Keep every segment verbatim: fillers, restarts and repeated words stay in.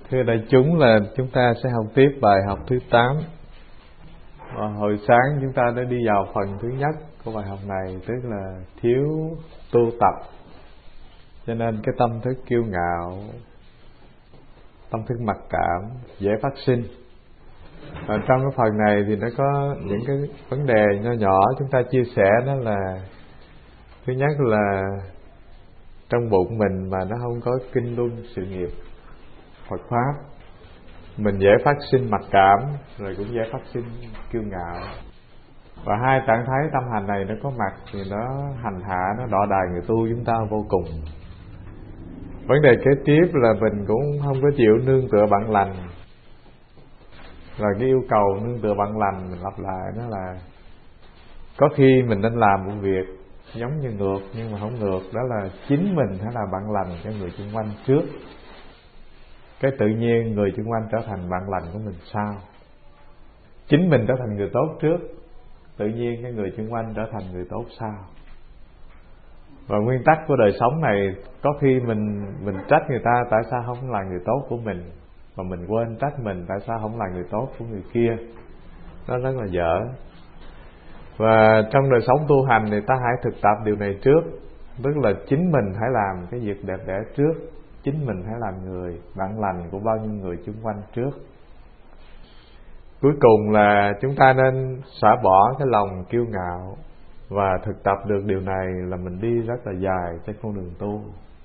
Thưa đại chúng, là chúng ta sẽ học tiếp bài học thứ tám. Và hồi sáng chúng ta đã đi vào phần thứ nhất của bài học này, tức là thiếu tu tập, cho nên cái tâm thức kiêu ngạo, tâm thức mặc cảm dễ phát sinh. Và trong cái phần này thì nó có những cái vấn đề nho nhỏ chúng ta chia sẻ, đó là thứ nhất là trong bụng mình mà nó không có kinh luân sự nghiệp Phật Pháp, mình dễ phát sinh mặc cảm, rồi cũng dễ phát sinh kiêu ngạo. Và hai trạng thái tâm hành này nó có mặt thì nó hành hạ, nó đọ đài người tu chúng ta vô cùng. Vấn đề kế tiếp là mình cũng không có chịu nương tựa bạn lành. Và cái yêu cầu nương tựa bạn lành mình lặp lại đó là có khi mình nên làm một việc giống như ngược, nhưng mà không ngược, đó là chính mình phải là bạn lành cho người xung quanh trước, cái tự nhiên người xung quanh trở thành bạn lành của mình sau. Chính mình trở thành người tốt trước, tự nhiên cái người xung quanh trở thành người tốt sau. Và nguyên tắc của đời sống này, có khi mình mình trách người ta tại sao không là người tốt của mình, mà mình quên trách mình tại sao không là người tốt của người kia. Nó rất là dở. Và trong đời sống tu hành thì ta hãy thực tập điều này trước, tức là chính mình hãy làm cái việc đẹp đẽ trước, chính mình hãy làm người bạn lành của bao nhiêu người xung quanh trước. Cuối cùng là chúng ta nên xả bỏ cái lòng kiêu ngạo, và thực tập được điều này là mình đi rất là dài trên con đường tu.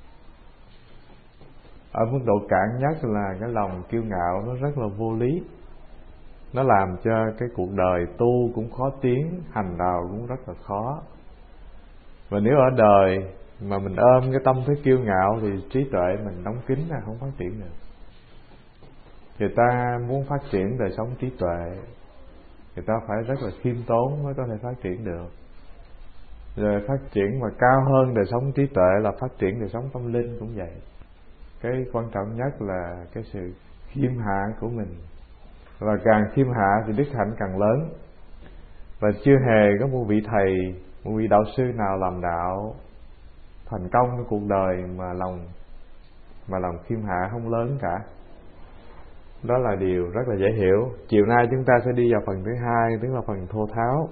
Ở mức độ cạn nhất là cái lòng kiêu ngạo nó rất là vô lý, nó làm cho cái cuộc đời tu cũng khó tiến, hành đạo cũng rất là khó. Và nếu ở đời mà mình ôm cái tâm thức kiêu ngạo thì trí tuệ mình đóng kín là không phát triển được. Người ta muốn phát triển đời sống trí tuệ, người ta phải rất là khiêm tốn mới có thể phát triển được. Rồi phát triển mà cao hơn đời sống trí tuệ là phát triển đời sống tâm linh cũng vậy. Cái quan trọng nhất là cái sự khiêm hạ của mình. Và càng khiêm hạ thì đức hạnh càng lớn. Và chưa hề có một vị thầy, một vị đạo sư nào làm đạo thành công trong cuộc đời mà lòng mà lòng khiêm hạ không lớn cả. Đó là điều rất là dễ hiểu. Chiều nay chúng ta sẽ đi vào phần thứ hai, tức là phần thô tháo.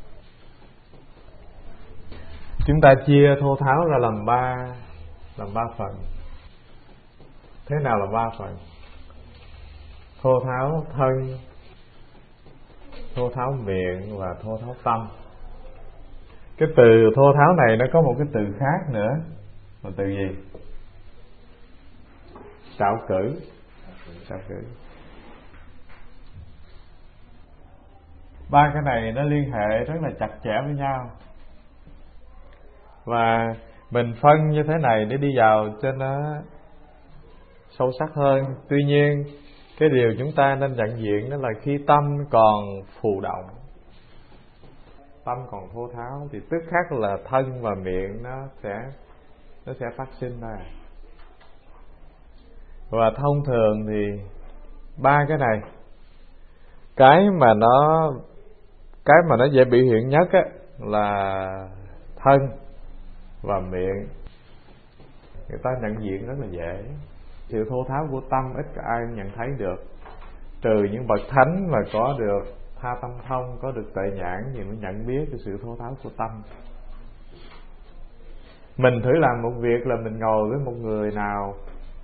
Chúng ta chia thô tháo ra làm ba làm ba phần. Thế nào là ba phần? Thô tháo thân, thô tháo miệng và thô tháo tâm. Cái từ thô tháo này nó có một cái từ khác nữa. Là từ gì? Trạo cử. Trạo cử. Ba cái này nó liên hệ rất là chặt chẽ với nhau. Và mình phân như thế này để đi vào cho nó sâu sắc hơn. Tuy nhiên cái điều chúng ta nên nhận diện đó là khi tâm còn phù động, tâm còn thô tháo, thì tức khắc là thân và miệng nó sẽ nó sẽ phát sinh ra. Và thông thường thì ba cái này, cái mà nó cái mà nó dễ biểu hiện nhất á, là thân và miệng. Người ta nhận diện rất là dễ. Sự thô tháo của tâm ít có ai nhận thấy được, trừ những bậc thánh mà có được tha tâm thông, có được tuệ nhãn thì mới nhận biết cái sự thô tháo của tâm. Mình thử làm một việc là mình ngồi với một người nào,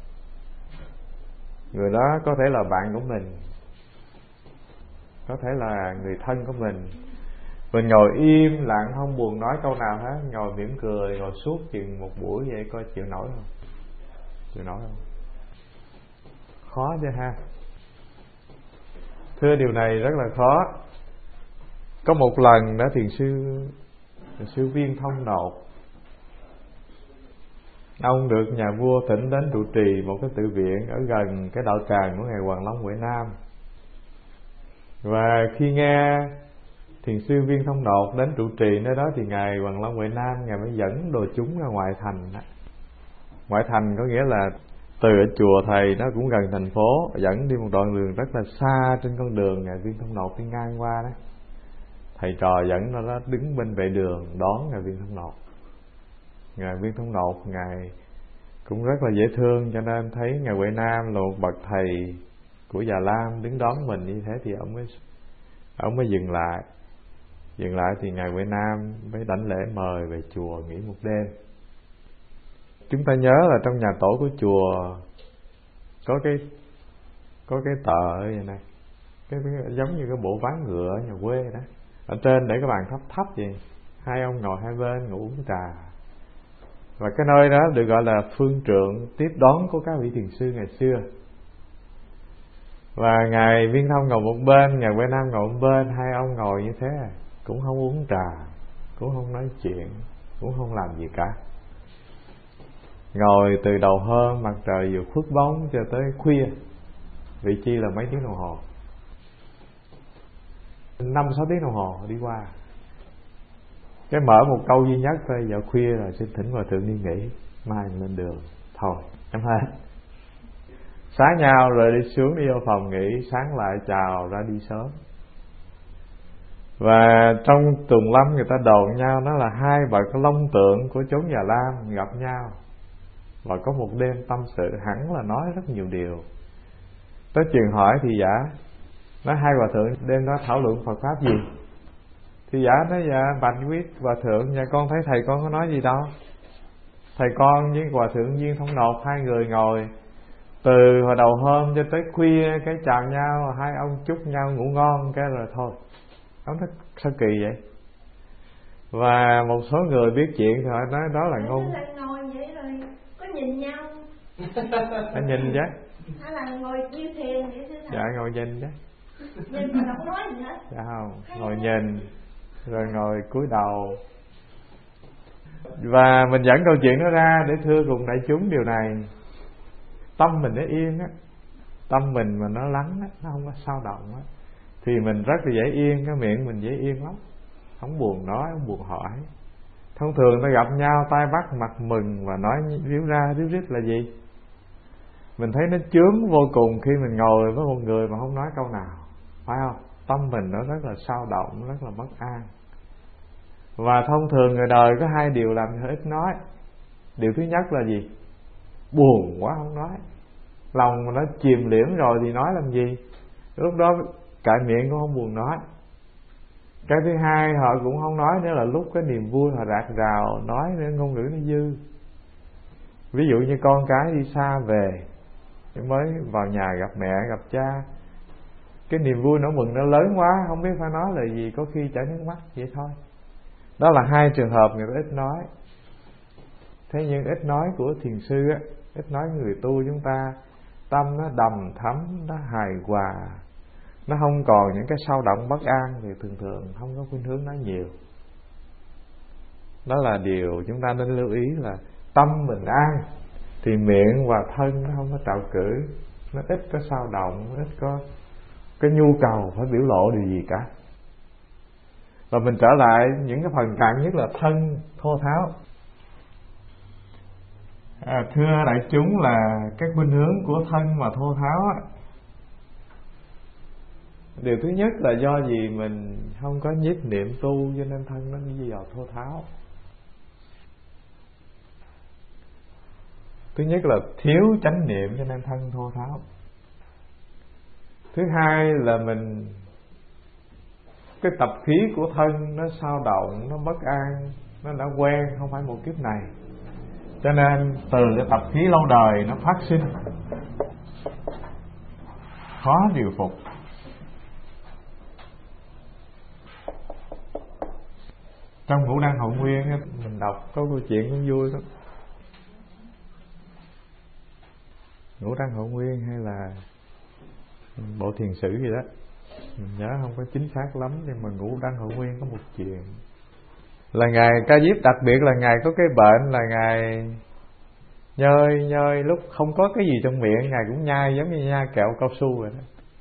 người đó có thể là bạn của mình, có thể là người thân của mình. Mình ngồi im lặng không buồn nói câu nào hết, ngồi mỉm cười, ngồi suốt chừng một buổi vậy, coi chịu nổi không? Chịu nổi không? Khó chứ ha. Thưa điều này rất là khó. Có một lần đó thiền sư thiền sư Viên Thông Nột, ông được nhà vua thỉnh đến trụ trì một cái tự viện ở gần cái đạo tràng của ngài Hoàng Long Huệ Nam. Và khi nghe thiền sư Viên Thông Nột đến trụ trì nơi đó thì ngài Hoàng Long Huệ Nam ngài mới dẫn đồ chúng ra ngoại thành. Ngoại thành có nghĩa là từ ở chùa thầy nó cũng gần thành phố, dẫn đi một đoạn đường rất là xa. Trên con đường ngài Viên Thông Nột đi ngang qua đó, thầy trò dẫn nó đó đứng bên vệ đường đón ngài Viên Thông Nột. Ngài Viên Thông Nột ngài cũng rất là dễ thương, cho nên thấy Ngài Huệ Nam là một bậc thầy của Già Lam đứng đón mình như thế thì ông mới ông mới dừng lại. Dừng lại thì Ngài Huệ Nam mới đảnh lễ mời về chùa nghỉ một đêm. Chúng ta nhớ là trong nhà tổ của chùa có cái có cái tờ vậy này, cái, cái giống như cái bộ ván ngựa ở nhà quê đó. Ở trên để cái bàn thấp thấp vậy, hai ông ngồi hai bên ngồi uống trà. Và cái nơi đó được gọi là phương trượng tiếp đón của các vị thiền sư ngày xưa. Và Ngài Viên Thông ngồi một bên, Ngài Huệ Nam ngồi một bên, hai ông ngồi như thế, cũng không uống trà, cũng không nói chuyện, cũng không làm gì cả. Ngồi từ đầu hôm mặt trời vừa khuất bóng cho tới khuya, vị chi là mấy tiếng đồng hồ, năm sáu tiếng đồng hồ đi qua. Cái mở một câu duy nhất thôi: giờ khuya rồi, xin thỉnh hòa thượng đi nghỉ, mai lên đường. Thôi em hết. Sáng nhau rồi đi xuống, đi vô phòng nghỉ, sáng lại chào ra đi sớm. Và trong tuần lâm người ta đồn nhau nó là hai bậc long tượng của chốn Già Lam gặp nhau và có một đêm tâm sự, hẳn là nói rất nhiều điều. Tới truyền hỏi thì giả nói: hai hòa thượng đêm đó thảo luận Phật pháp gì? Thì giả nói: dạ bạch quyết hòa thượng, nhà con thấy thầy con có nói gì đâu. Thầy con với hòa thượng Viên Thông Nột hai người ngồi từ hồi đầu hôm cho tới khuya, cái chào nhau, hai ông chúc nhau ngủ ngon, cái rồi thôi. Ông nói sao kỳ vậy? Và một số người biết chuyện thì họ nói đó là ngôn. Ngồi vậy rồi có nhìn nhau. Đã nhìn chứ? Hay là ngồi như thiền vậy chứ? Dạ ngồi nhìn chứ. Nhìn mà đâu có nói gì hết. Dạ không, ngồi nhìn rồi ngồi cúi đầu. Và mình dẫn câu chuyện đó ra để thưa cùng đại chúng điều này: tâm mình nó yên á, tâm mình mà nó lắng á, nó không có sao động á, thì mình rất là dễ yên. Cái miệng mình dễ yên lắm, không buồn nói, không buồn hỏi. Thông thường ta gặp nhau tay bắt mặt mừng và nói ríu ra ríu rít là gì? Mình thấy nó chướng vô cùng khi mình ngồi với một người mà không nói câu nào, phải không? Tâm mình nó rất là sao động, rất là bất an. Và thông thường người đời có hai điều làm cho ít nói. Điều thứ nhất là gì? Buồn quá không nói. Lòng mà nó chìm liễm rồi thì nói làm gì? Lúc đó cãi miệng cũng không buồn nói. Cái thứ hai họ cũng không nói nữa là lúc cái niềm vui họ rạc rào nói nữa, ngôn ngữ nó dư. Ví dụ như con cái đi xa về, mới vào nhà gặp mẹ gặp cha, cái niềm vui nỗi mừng nó lớn quá, không biết phải nói lời gì, có khi chảy nước mắt vậy thôi. Đó là hai trường hợp người ta ít nói. Thế nhưng ít nói của thiền sư á, ít nói người tu chúng ta, tâm nó đầm thắm, nó hài hòa, nó không còn những cái sao động bất an, thì thường thường không có khuynh hướng nói nhiều. Đó là điều chúng ta nên lưu ý, là tâm mình an thì miệng và thân nó không có trạo cử, nó ít có sao động, nó ít có cái nhu cầu phải biểu lộ điều gì cả. Và mình trở lại những cái phần cạn nhất là thân thô tháo. À, thưa đại chúng là cái khuynh hướng của thân mà thô tháo á, điều thứ nhất là do gì mình không có nhiếp niệm tu, cho nên thân nó đi vào thô tháo. Thứ nhất là thiếu chánh niệm cho nên thân thô tháo. Thứ hai là mình cái tập khí của thân nó sao động, nó bất an, nó đã quen, không phải một kiếp này, cho nên từ cái tập khí lâu đời nó phát sinh, khó điều phục. Trong Ngũ Đăng Hậu Nguyên mình đọc có câu chuyện cũng vui lắm. Ngũ Đăng Hậu Nguyên hay là bộ thiền sử gì đó, mình nhớ không có chính xác lắm, nhưng mà Ngũ Đăng Hậu Nguyên có một chuyện là ngài Ca Diếp, đặc biệt là ngài có cái bệnh là ngài nhơi nhơi lúc không có cái gì trong miệng, ngài cũng nhai giống như nhai kẹo cao su vậy đó.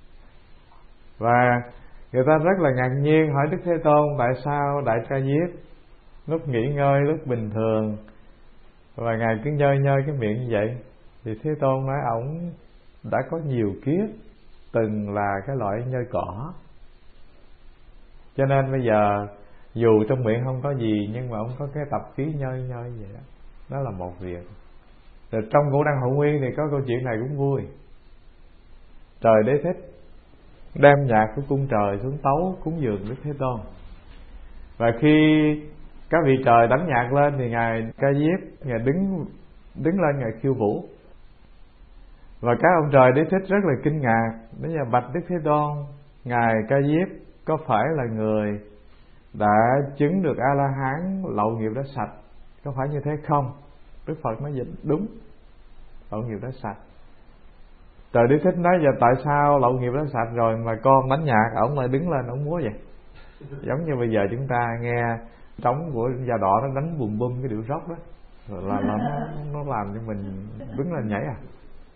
Và người ta rất là ngạc nhiên hỏi Đức Thế Tôn: tại sao Đại Ca Diếp lúc nghỉ ngơi, lúc bình thường và ngài cứ nhơi nhơi cái miệng như vậy? Thì Thế Tôn nói ổng đã có nhiều kiếp từng là cái loại nhơi cỏ, cho nên bây giờ dù trong miệng không có gì nhưng mà ông có cái tập khí nhơi nhơi vậy đó. Đó là một việc. Rồi trong Cổ Đăng Hộ Nguyên thì có câu chuyện này cũng vui. Trời Đế Thích đem nhạc của cung trời xuống tấu cúng dường Đức Thế Tôn. Và khi các vị trời đánh nhạc lên thì ngài Ca Diếp ngài đứng đứng lên ngài khiêu vũ. Và các ông trời Đế Thích rất là kinh ngạc, đến giờ bạch Đức Thế Tôn, ngài Ca Diếp có phải là người đã chứng được A La Hán, lậu nghiệp đã sạch, có phải như thế không? Đức Phật nói dịch đúng, lậu nghiệp đã sạch. Trời Đế Thích nói giờ tại sao lậu nghiệp đã sạch rồi mà con đánh nhạc ổng lại đứng lên ổng múa vậy? Giống như bây giờ chúng ta nghe trống của Gia Đỏ nó đánh bùm bum cái điệu rock đó, rồi là, là nó, nó làm cho mình đứng lên nhảy à?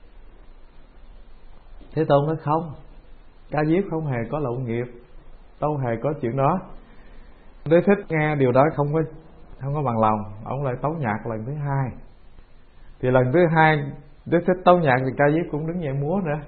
Thế Tôn nói không, Ca Diếp không hề có lậu nghiệp, đâu hề có chuyện đó. Đế Thích nghe điều đó không có không có bằng lòng, ông lại tấu nhạc lần thứ hai. Thì lần thứ hai Đế Thích tấu nhạc thì Ca Diếp cũng đứng dậy múa nữa.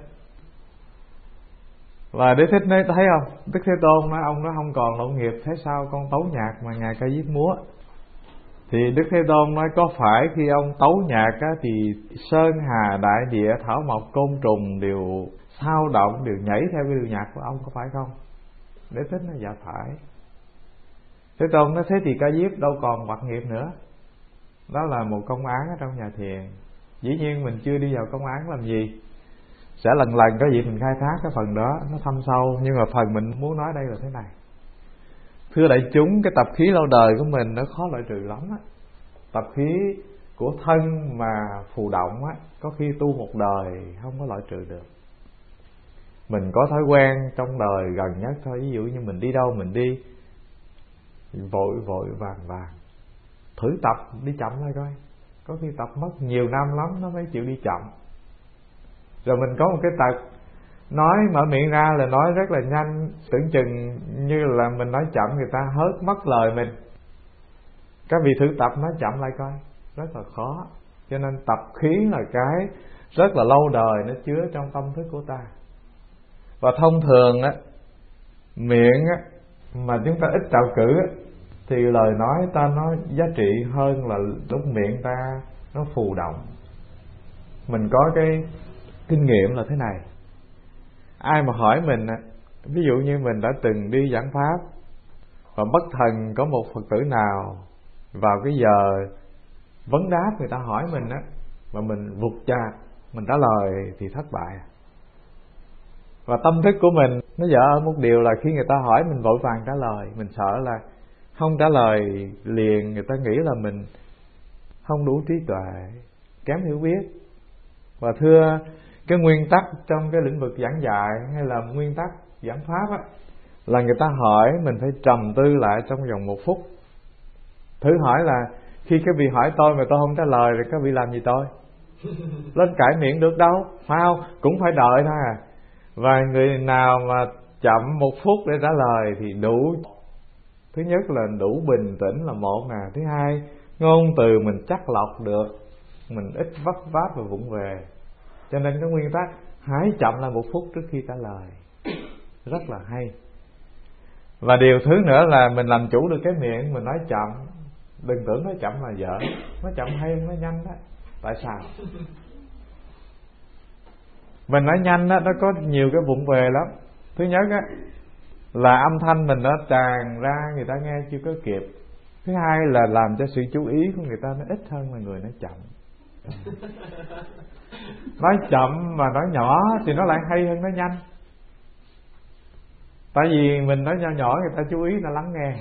Và Đế Thích nói thấy không, Đức Thế Tôn nói ông nó không còn lậu nghiệp, thế sao con tấu nhạc mà ngài Ca Diếp múa? Thì Đức Thế Tôn nói có phải khi ông tấu nhạc á, thì sơn hà đại địa thảo mộc côn trùng đều sao động, đều nhảy theo cái điệu nhạc của ông, có phải không? Đế Thích nói dạ phải. Thế Tôn nói thế thì Ca Diếp đâu còn bạc nghiệp nữa, đó là một công án ở trong nhà thiền. Dĩ nhiên mình chưa đi vào công án làm gì, sẽ lần lần có gì mình khai thác cái phần đó nó thâm sâu. Nhưng mà phần mình muốn nói đây là thế này. Thưa đại chúng, cái tập khí lâu đời của mình nó khó loại trừ lắm á. Tập khí của thân mà phù động á, có khi tu một đời không có loại trừ được. Mình có thói quen trong đời gần nhất thôi. Ví dụ như mình đi đâu mình đi vội vội vàng vàng, thử tập đi chậm lại coi. Có khi tập mất nhiều năm lắm nó mới chịu đi chậm. Rồi mình có một cái tật nói mở miệng ra là nói rất là nhanh, tưởng chừng như là mình nói chậm người ta hớt mất lời mình. Các vị thử tập nói chậm lại coi, rất là khó. Cho nên tập khí là cái rất là lâu đời, nó chứa trong tâm thức của ta. Và thông thường á, miệng á mà chúng ta ít trạo cử á, thì lời nói ta nó giá trị hơn là lúc miệng ta nó phù động. Mình có cái kinh nghiệm là thế này. Ai mà hỏi mình, ví dụ như mình đã từng đi giảng pháp và bất thần có một Phật tử nào vào cái giờ vấn đáp người ta hỏi mình á, mà mình vụt chạc mình trả lời thì thất bại. Và tâm thức của mình nó dở ở một điều là khi người ta hỏi mình vội vàng trả lời, mình sợ là không trả lời liền người ta nghĩ là mình không đủ trí tuệ, kém hiểu biết. Và thưa, cái nguyên tắc trong cái lĩnh vực giảng dạy hay là nguyên tắc giảng pháp á, là người ta hỏi mình phải trầm tư lại trong vòng một phút. Thử hỏi là khi các vị hỏi tôi mà tôi không trả lời thì các vị làm gì tôi? Lên cãi miệng được đâu, phải không? Cũng phải đợi thôi à. Và người nào mà chậm một phút để trả lời thì đủ. Thứ nhất là đủ bình tĩnh là một nè. Thứ hai, ngôn từ mình chắc lọc được, mình ít vấp váp và vụng về. Cho nên cái nguyên tắc hãy chậm lại một phút trước khi trả lời rất là hay. Và điều thứ nữa là mình làm chủ được cái miệng, mình nói chậm. Đừng tưởng nói chậm là dở, nói chậm hay nói nhanh đó. Tại sao? Mình nói nhanh đó, nó có nhiều cái vụng về lắm. Thứ nhất á, là âm thanh mình nó tràn ra người ta nghe chưa có kịp. Thứ hai là làm cho sự chú ý của người ta nó ít hơn là người nói chậm. Nói chậm mà nói nhỏ thì nó lại hay hơn nói nhanh. Tại vì mình nói nhỏ nhỏ người ta chú ý, người ta lắng nghe.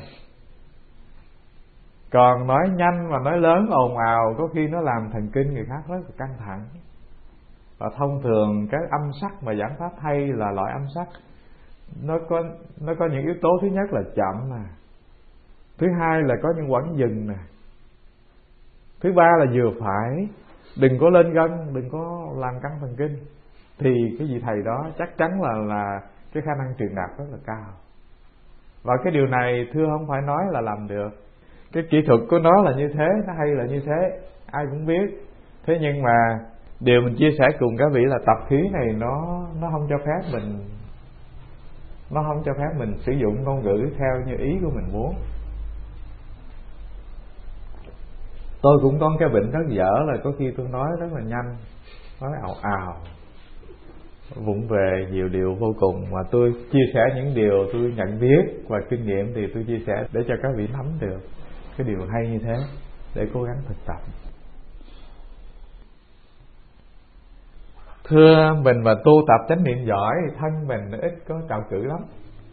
Còn nói nhanh mà nói lớn ồn ào có khi nó làm thần kinh người khác rất là căng thẳng. Và thông thường cái âm sắc mà giảng pháp hay là loại âm sắc nó có nó có những yếu tố. Thứ nhất là chậm nè, thứ hai là có những quãng dừng nè, thứ ba là vừa phải, đừng có lên gân, đừng có làm căng thần kinh. Thì cái vị thầy đó chắc chắn là là cái khả năng truyền đạt rất là cao. Và cái điều này thưa không phải nói là làm được. Cái kỹ thuật của nó là như thế, nó hay là như thế, ai cũng biết. Thế nhưng mà điều mình chia sẻ cùng các vị là tập khí này nó nó không cho phép mình nó không cho phép mình sử dụng ngôn ngữ theo như ý của mình muốn. Tôi cũng có cái bệnh rất dở là có khi tôi nói rất là nhanh, nói ào ào, vụng về nhiều điều vô cùng. Mà tôi chia sẻ những điều tôi nhận biết và kinh nghiệm thì tôi chia sẻ để cho các vị nắm được cái điều hay như thế, để cố gắng thực tập. Thưa, mình mà tu tập chánh niệm giỏi thì thân mình nó ít có trạo cử lắm.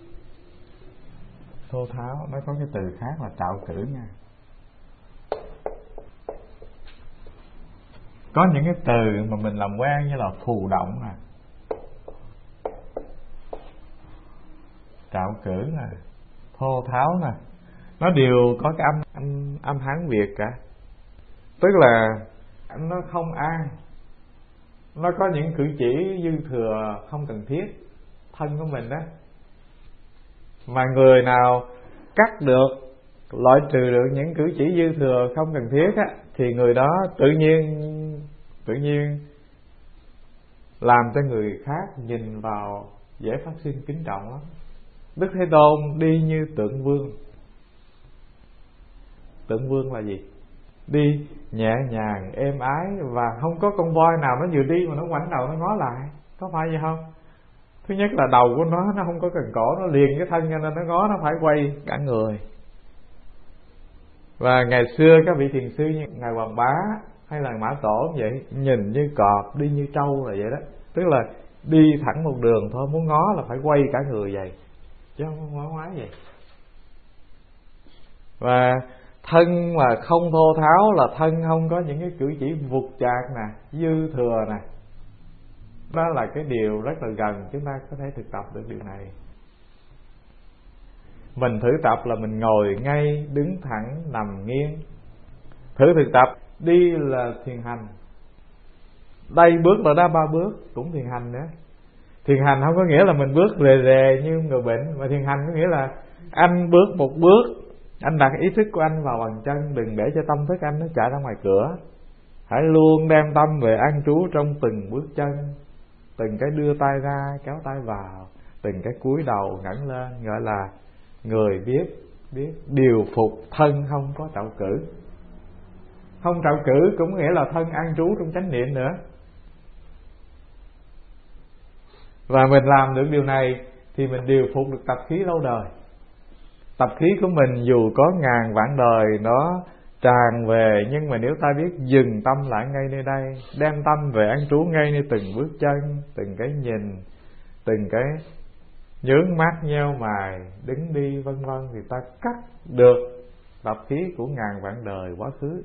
Thô tháo, nó có cái từ khác là trạo cử nha. Có những cái từ mà mình làm quen như là phù động nè, trạo cử nè, thô tháo nè, nó đều có cái âm âm, âm Hán Việt cả. Tức là nó không an, nó có những cử chỉ dư thừa không cần thiết thân của mình đó. Mà người nào cắt được, loại trừ được những cử chỉ dư thừa không cần thiết á, thì người đó tự nhiên tự nhiên làm cho người khác nhìn vào dễ phát sinh kính trọng lắm. Đức Thế Tôn đi như tượng vương. Tượng vương là gì? Đi nhẹ nhàng, êm ái, và không có con voi nào nó vừa đi mà nó ngoảnh đầu nó ngó lại. Có phải vậy không? Thứ nhất là đầu của nó nó không có cần cổ, nó liền cái thân cho nên nó ngó, nó phải quay cả người. Và ngày xưa các vị thiền sư như Ngài Hoàng Bá hay là Mã Tổ cũng vậy, nhìn như cọp, đi như trâu là vậy đó. Tức là đi thẳng một đường thôi, muốn ngó là phải quay cả người vậy, chứ không ngó ngoái vậy. Và thân mà không thô tháo là thân không có những cái cử chỉ vụt chạc nè, dư thừa nè. Đó là cái điều rất là gần chúng ta có thể thực tập được điều này. Mình thử tập là mình ngồi ngay, đứng thẳng, nằm nghiêng. Thử thực tập đi là thiền hành, đây bước là đã ba bước cũng thiền hành nữa. Thiền hành không có nghĩa là mình bước rề rề như người bệnh, mà thiền hành có nghĩa là anh bước một bước, anh đặt ý thức của anh vào bàn chân, đừng để cho tâm thức anh nó chạy ra ngoài cửa. Hãy luôn đem tâm về an trú trong từng bước chân, từng cái đưa tay ra, kéo tay vào, từng cái cúi đầu ngẩng lên, gọi là người biết biết điều phục thân không có trạo cử. Không trạo cử cũng nghĩa là thân an trú trong chánh niệm nữa. Và mình làm được điều này thì mình điều phục được tập khí lâu đời. Tập khí của mình dù có ngàn vạn đời nó tràn về, nhưng mà nếu ta biết dừng tâm lại ngay nơi đây, đem tâm về an trú ngay nơi từng bước chân, từng cái nhìn, từng cái nhướng mắt nheo mày, đứng đi vân vân, thì ta cắt được tập khí của ngàn vạn đời quá khứ.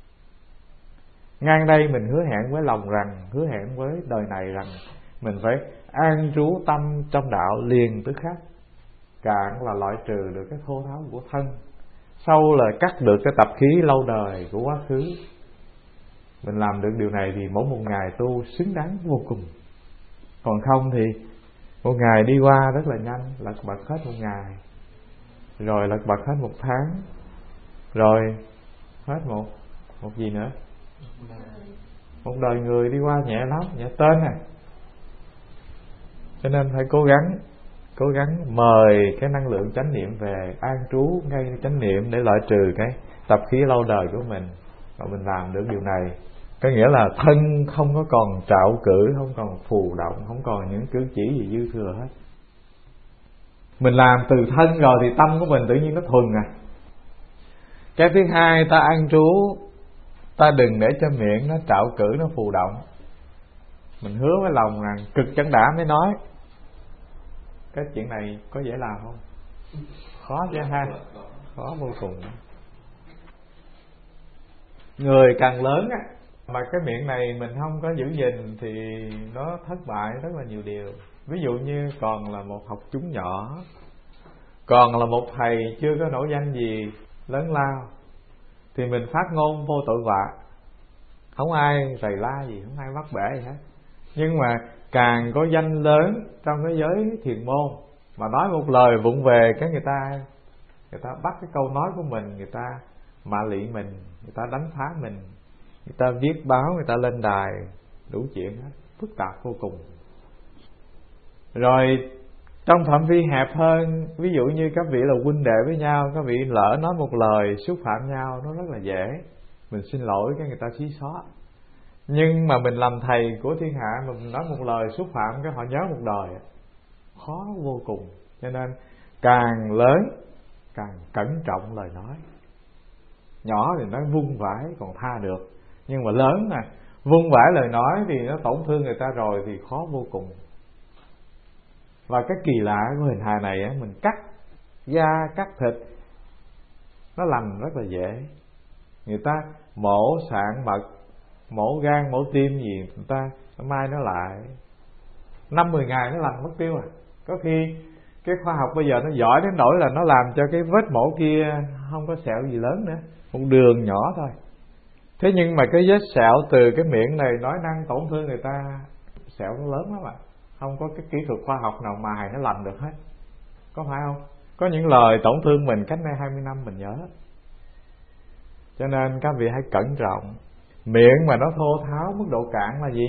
Ngang đây mình hứa hẹn với lòng rằng, hứa hẹn với đời này rằng mình phải an trú tâm trong đạo liền tức khắc. Cạn là loại trừ được cái thô tháo của thân, sâu là cắt được cái tập khí lâu đời của quá khứ. Mình làm được điều này thì mỗi một ngày tu xứng đáng vô cùng. Còn không thì một ngày đi qua rất là nhanh, lật bật hết một ngày, rồi lật bật hết một tháng, rồi hết một một gì nữa, một đời người đi qua nhẹ lắm, nhẹ tên à. Cho nên phải cố gắng cố gắng mời cái năng lượng chánh niệm về an trú ngay chánh niệm để loại trừ cái tập khí lâu đời của mình. Và mình làm được điều này có nghĩa là thân không có còn trạo cử, không còn phù động, không còn những cử chỉ gì dư thừa hết. Mình làm từ thân rồi thì tâm của mình tự nhiên nó thuần à. Cái thứ hai, ta an trú, ta đừng để cho miệng nó trạo cử, nó phù động. Mình hứa với lòng rằng cực chân đã mới nói. Cái chuyện này có dễ làm không? Khó chứ ha, khó vô cùng. Người càng lớn á, mà cái miệng này mình không có giữ gìn thì nó thất bại rất là nhiều điều. Ví dụ như còn là một học chúng nhỏ, còn là một thầy chưa có nổi danh gì lớn lao, thì mình phát ngôn vô tội vạ, không ai rầy la gì, không ai bắt bẻ gì hết. Nhưng mà càng có danh lớn trong cái giới thiền môn mà nói một lời vụng về, cái người ta người ta bắt cái câu nói của mình, người ta mạ lị mình, người ta đánh phá mình, người ta viết báo, người ta lên đài, đủ chuyện hết, phức tạp vô cùng. Rồi trong phạm vi hẹp hơn, ví dụ như các vị là huynh đệ với nhau, các vị lỡ nói một lời xúc phạm nhau, nó rất là dễ. mình xin lỗi cái người ta xí xóa. Nhưng mà mình làm thầy của thiên hạ mà mình nói một lời xúc phạm cái họ nhớ một đời, khó vô cùng. Cho nên càng lớn càng cẩn trọng lời nói. Nhỏ thì nói vung vãi còn tha được, nhưng mà lớn nè, vung vãi lời nói thì nó tổn thương người ta rồi thì khó vô cùng. Và cái kỳ lạ của hình hài này á, mình cắt da cắt thịt nó lành rất là dễ. Người ta mổ sạn mật, mổ gan, mổ tim gì, người ta mai nó lại năm mười ngày nó lành mất tiêu à. Có khi cái khoa học bây giờ nó giỏi đến nỗi là nó làm cho cái vết mổ kia không có sẹo gì lớn nữa, một đường nhỏ thôi. Thế nhưng mà cái vết sẹo từ cái miệng này nói năng tổn thương người ta, sẹo nó lớn lắm ạ. Không có cái kỹ thuật khoa học nào mài nó lành được hết. Có phải không? Có những lời tổn thương mình cách đây hai mươi năm mình nhớ. Cho nên các vị hãy cẩn trọng. Miệng mà nó thô tháo mức độ cạn là gì?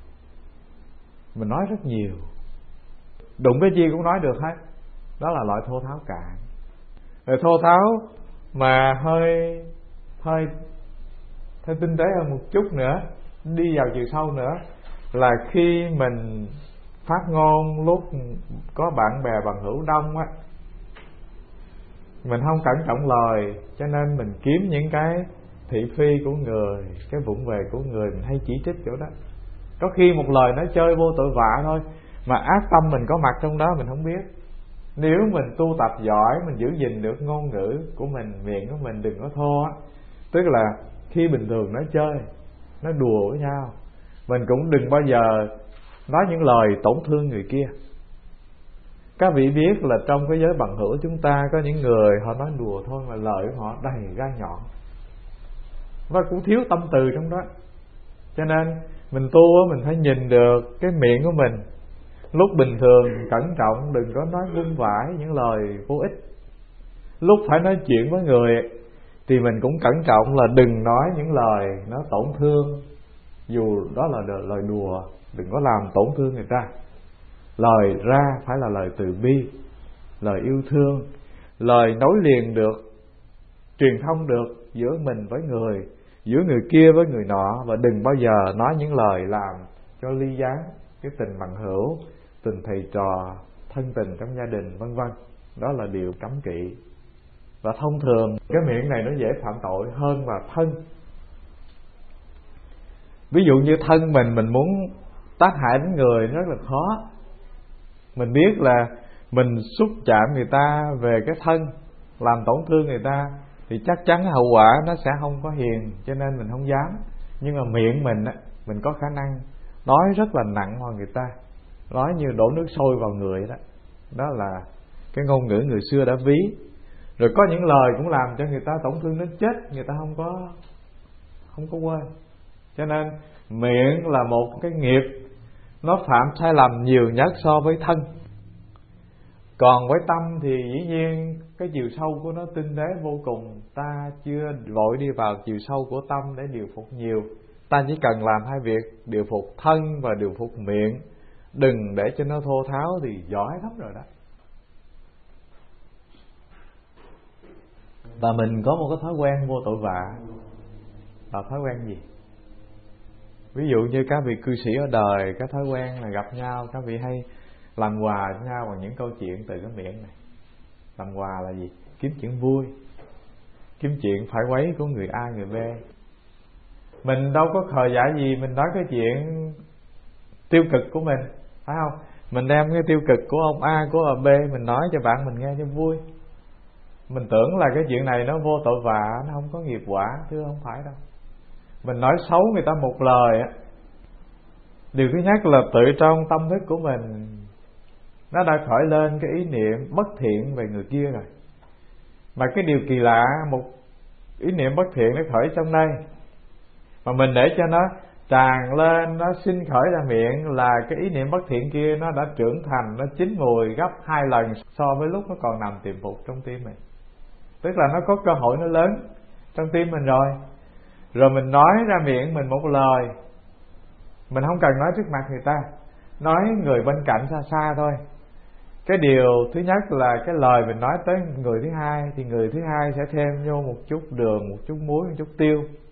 Mình nói rất nhiều, đụng cái gì cũng nói được hết. Đó là loại thô tháo cạn. Rồi thô tháo mà hơi hơi hơi tinh tế hơn một chút nữa, đi vào chiều sâu nữa, là khi mình phát ngôn lúc có bạn bè bằng hữu đông á, mình không cẩn trọng lời, cho nên mình kiếm những cái thị phi của người, cái vụng về của người, mình hay chỉ trích chỗ đó. Có khi một lời nói chơi vô tội vạ thôi, mà ác tâm mình có mặt trong đó mình không biết. Nếu mình tu tập giỏi, mình giữ gìn được ngôn ngữ của mình, miệng của mình đừng có thô á. Tức là khi bình thường nói chơi, nói đùa với nhau, mình cũng đừng bao giờ nói những lời tổn thương người kia. Các vị biết là trong cái giới bằng hữu chúng ta có những người họ nói đùa thôi mà lời của họ đầy gai nhọn, và cũng thiếu tâm từ trong đó. Cho nên mình tu mình phải nhìn được cái miệng của mình. Lúc bình thường cẩn trọng, đừng có nói vung vãi những lời vô ích. Lúc phải nói chuyện với người thì mình cũng cẩn trọng là đừng nói những lời nó tổn thương, dù đó là lời đùa, đừng có làm tổn thương người ta. Lời ra phải là lời từ bi, lời yêu thương, lời nối liền được, truyền thông được giữa mình với người, giữa người kia với người nọ. Và đừng bao giờ nói những lời làm cho ly gián cái tình bằng hữu, tình thầy trò, thân tình trong gia đình, vân vân. Đó là điều cấm kỵ. Và thông thường cái miệng này nó dễ phạm tội hơn là thân. Ví dụ như thân mình, mình muốn tác hại đến người rất là khó. Mình biết là mình xúc chạm người ta về cái thân, làm tổn thương người ta, thì chắc chắn hậu quả nó sẽ không có hiền, cho nên mình không dám. Nhưng mà miệng mình á, mình có khả năng nói rất là nặng vào người ta, nói như đổ nước sôi vào người đó. Đó là cái ngôn ngữ người xưa đã ví. Rồi có những lời cũng làm cho người ta tổn thương đến chết, người ta không có không có quên. Cho nên miệng là một cái nghiệp, nó phạm sai lầm nhiều nhất so với thân. Còn với tâm thì dĩ nhiên cái chiều sâu của nó tinh tế vô cùng. Ta chưa vội đi vào chiều sâu của tâm để điều phục nhiều. Ta chỉ cần làm hai việc, điều phục thân và điều phục miệng. Đừng để cho nó thô tháo thì giỏi lắm rồi đó. Và mình có một cái thói quen vô tội vạ. Là thói quen gì? Ví dụ như các vị cư sĩ ở đời, cái thói quen là gặp nhau, các vị hay làm quà với nhau bằng những câu chuyện từ cái miệng này. Làm quà là gì? Kiếm chuyện vui, kiếm chuyện phải quấy của người A người B. Mình đâu có khờ dại gì mình nói cái chuyện tiêu cực của mình, phải không? Mình đem cái tiêu cực của ông A, của ông B mình nói cho bạn mình nghe cho vui. Mình tưởng là cái chuyện này nó vô tội vạ, nó không có nghiệp quả. Thưa không phải đâu. Mình nói xấu người ta một lời á, điều thứ nhất là tự trong tâm thức của mình nó đã khởi lên cái ý niệm bất thiện về người kia rồi. Mà cái điều kỳ lạ, một ý niệm bất thiện nó khởi trong đây, mà mình để cho nó tràn lên, nó sinh khởi ra miệng, là cái ý niệm bất thiện kia nó đã trưởng thành, nó chín mùi gấp hai lần so với lúc nó còn nằm tiềm phục trong tim mình. Tức là nó có cơ hội nó lớn trong tim mình rồi. Rồi mình nói ra miệng mình một lời, mình không cần nói trước mặt người ta, nói người bên cạnh xa xa thôi. Cái điều thứ nhất là cái lời mình nói tới người thứ hai, thì người thứ hai sẽ thêm vô một chút đường, một chút muối, một chút tiêu.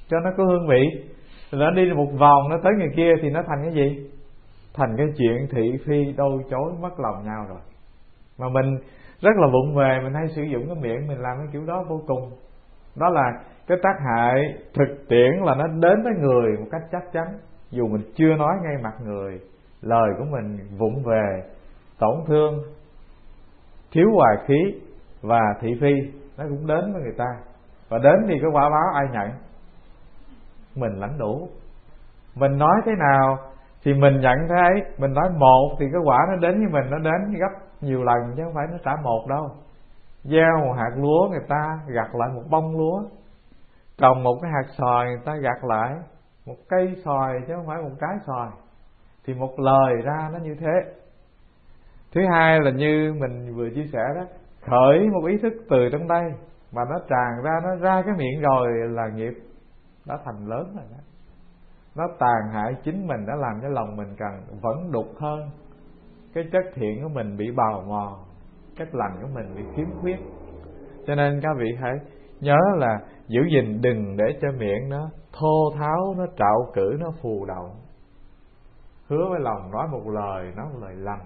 cho nó có hương vị. Rồi nó đi một vòng nó tới người kia thì nó thành cái gì? Thành cái chuyện thị phi đôi chối mất lòng nhau rồi. Mà mình rất là vụng về, mình hay sử dụng cái miệng mình làm cái kiểu đó vô cùng. Đó là cái tác hại thực tiễn là nó đến với người một cách chắc chắn, dù mình chưa nói ngay mặt người. Lời của mình vụng về, tổn thương, thiếu hòa khí và thị phi nó cũng đến với người ta. Và đến thì cái quả báo ai nhận? Mình lãnh đủ. Mình nói thế nào thì mình nhận thế ấy. Mình nói một thì cái quả nó đến với mình, nó đến gấp nhiều lần chứ không phải nó trả một đâu. Gieo một hạt lúa người ta gặt lại một bông lúa, trồng một cái hạt xoài người ta gặt lại một cây xoài chứ không phải một trái xoài. Thì một lời ra nó như thế. Thứ hai là như mình vừa chia sẻ đó, khởi một ý thức từ trong đây mà nó tràn ra, nó ra cái miệng rồi là nghiệp đã thành lớn rồi đó. Nó tàn hại chính mình, đã làm cho lòng mình càng vẫn đục hơn. Cái chất thiện của mình bị bào mòn, chất lành của mình bị khiếm khuyết. Cho nên các vị hãy nhớ là giữ gìn đừng để cho miệng nó thô tháo, nó trạo cử, nó phù động. Hứa với lòng nói một lời, nói một lời lành.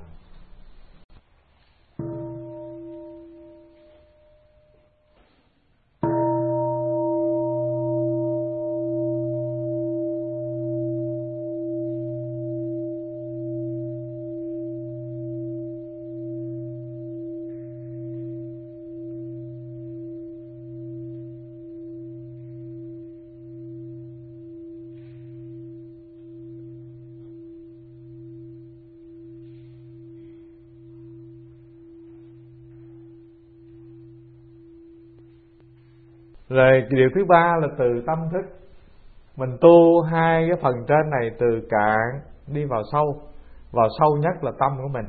Rồi điều thứ ba là từ tâm thức. Mình tu hai cái phần trên này từ cạn đi vào sâu. Vào sâu nhất là tâm của mình.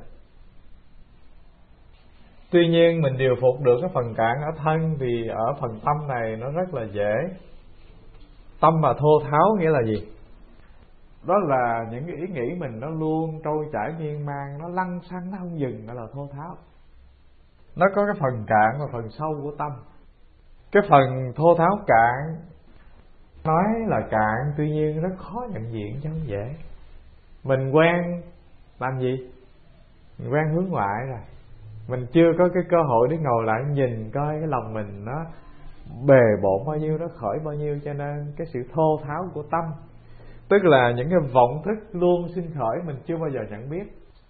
Tuy nhiên mình điều phục được cái phần cạn ở thân, vì ở phần tâm này nó rất là dễ. Tâm mà thô tháo nghĩa là gì? Đó là những cái ý nghĩ mình nó luôn trôi chảy miên man, nó lăn xăng, nó không dừng, đó là thô tháo. Nó có cái phần cạn và phần sâu của tâm. Cái phần thô tháo cạn nói là cạn, tuy nhiên rất khó nhận diện chứ không dễ. Mình quen làm gì? Mình quen hướng ngoại rồi. Mình chưa có cái cơ hội để ngồi lại nhìn coi cái lòng mình nó bề bộn bao nhiêu, nó khởi bao nhiêu. Cho nên cái sự thô tháo của tâm, tức là những cái vọng thức luôn sinh khởi, mình chưa bao giờ nhận biết.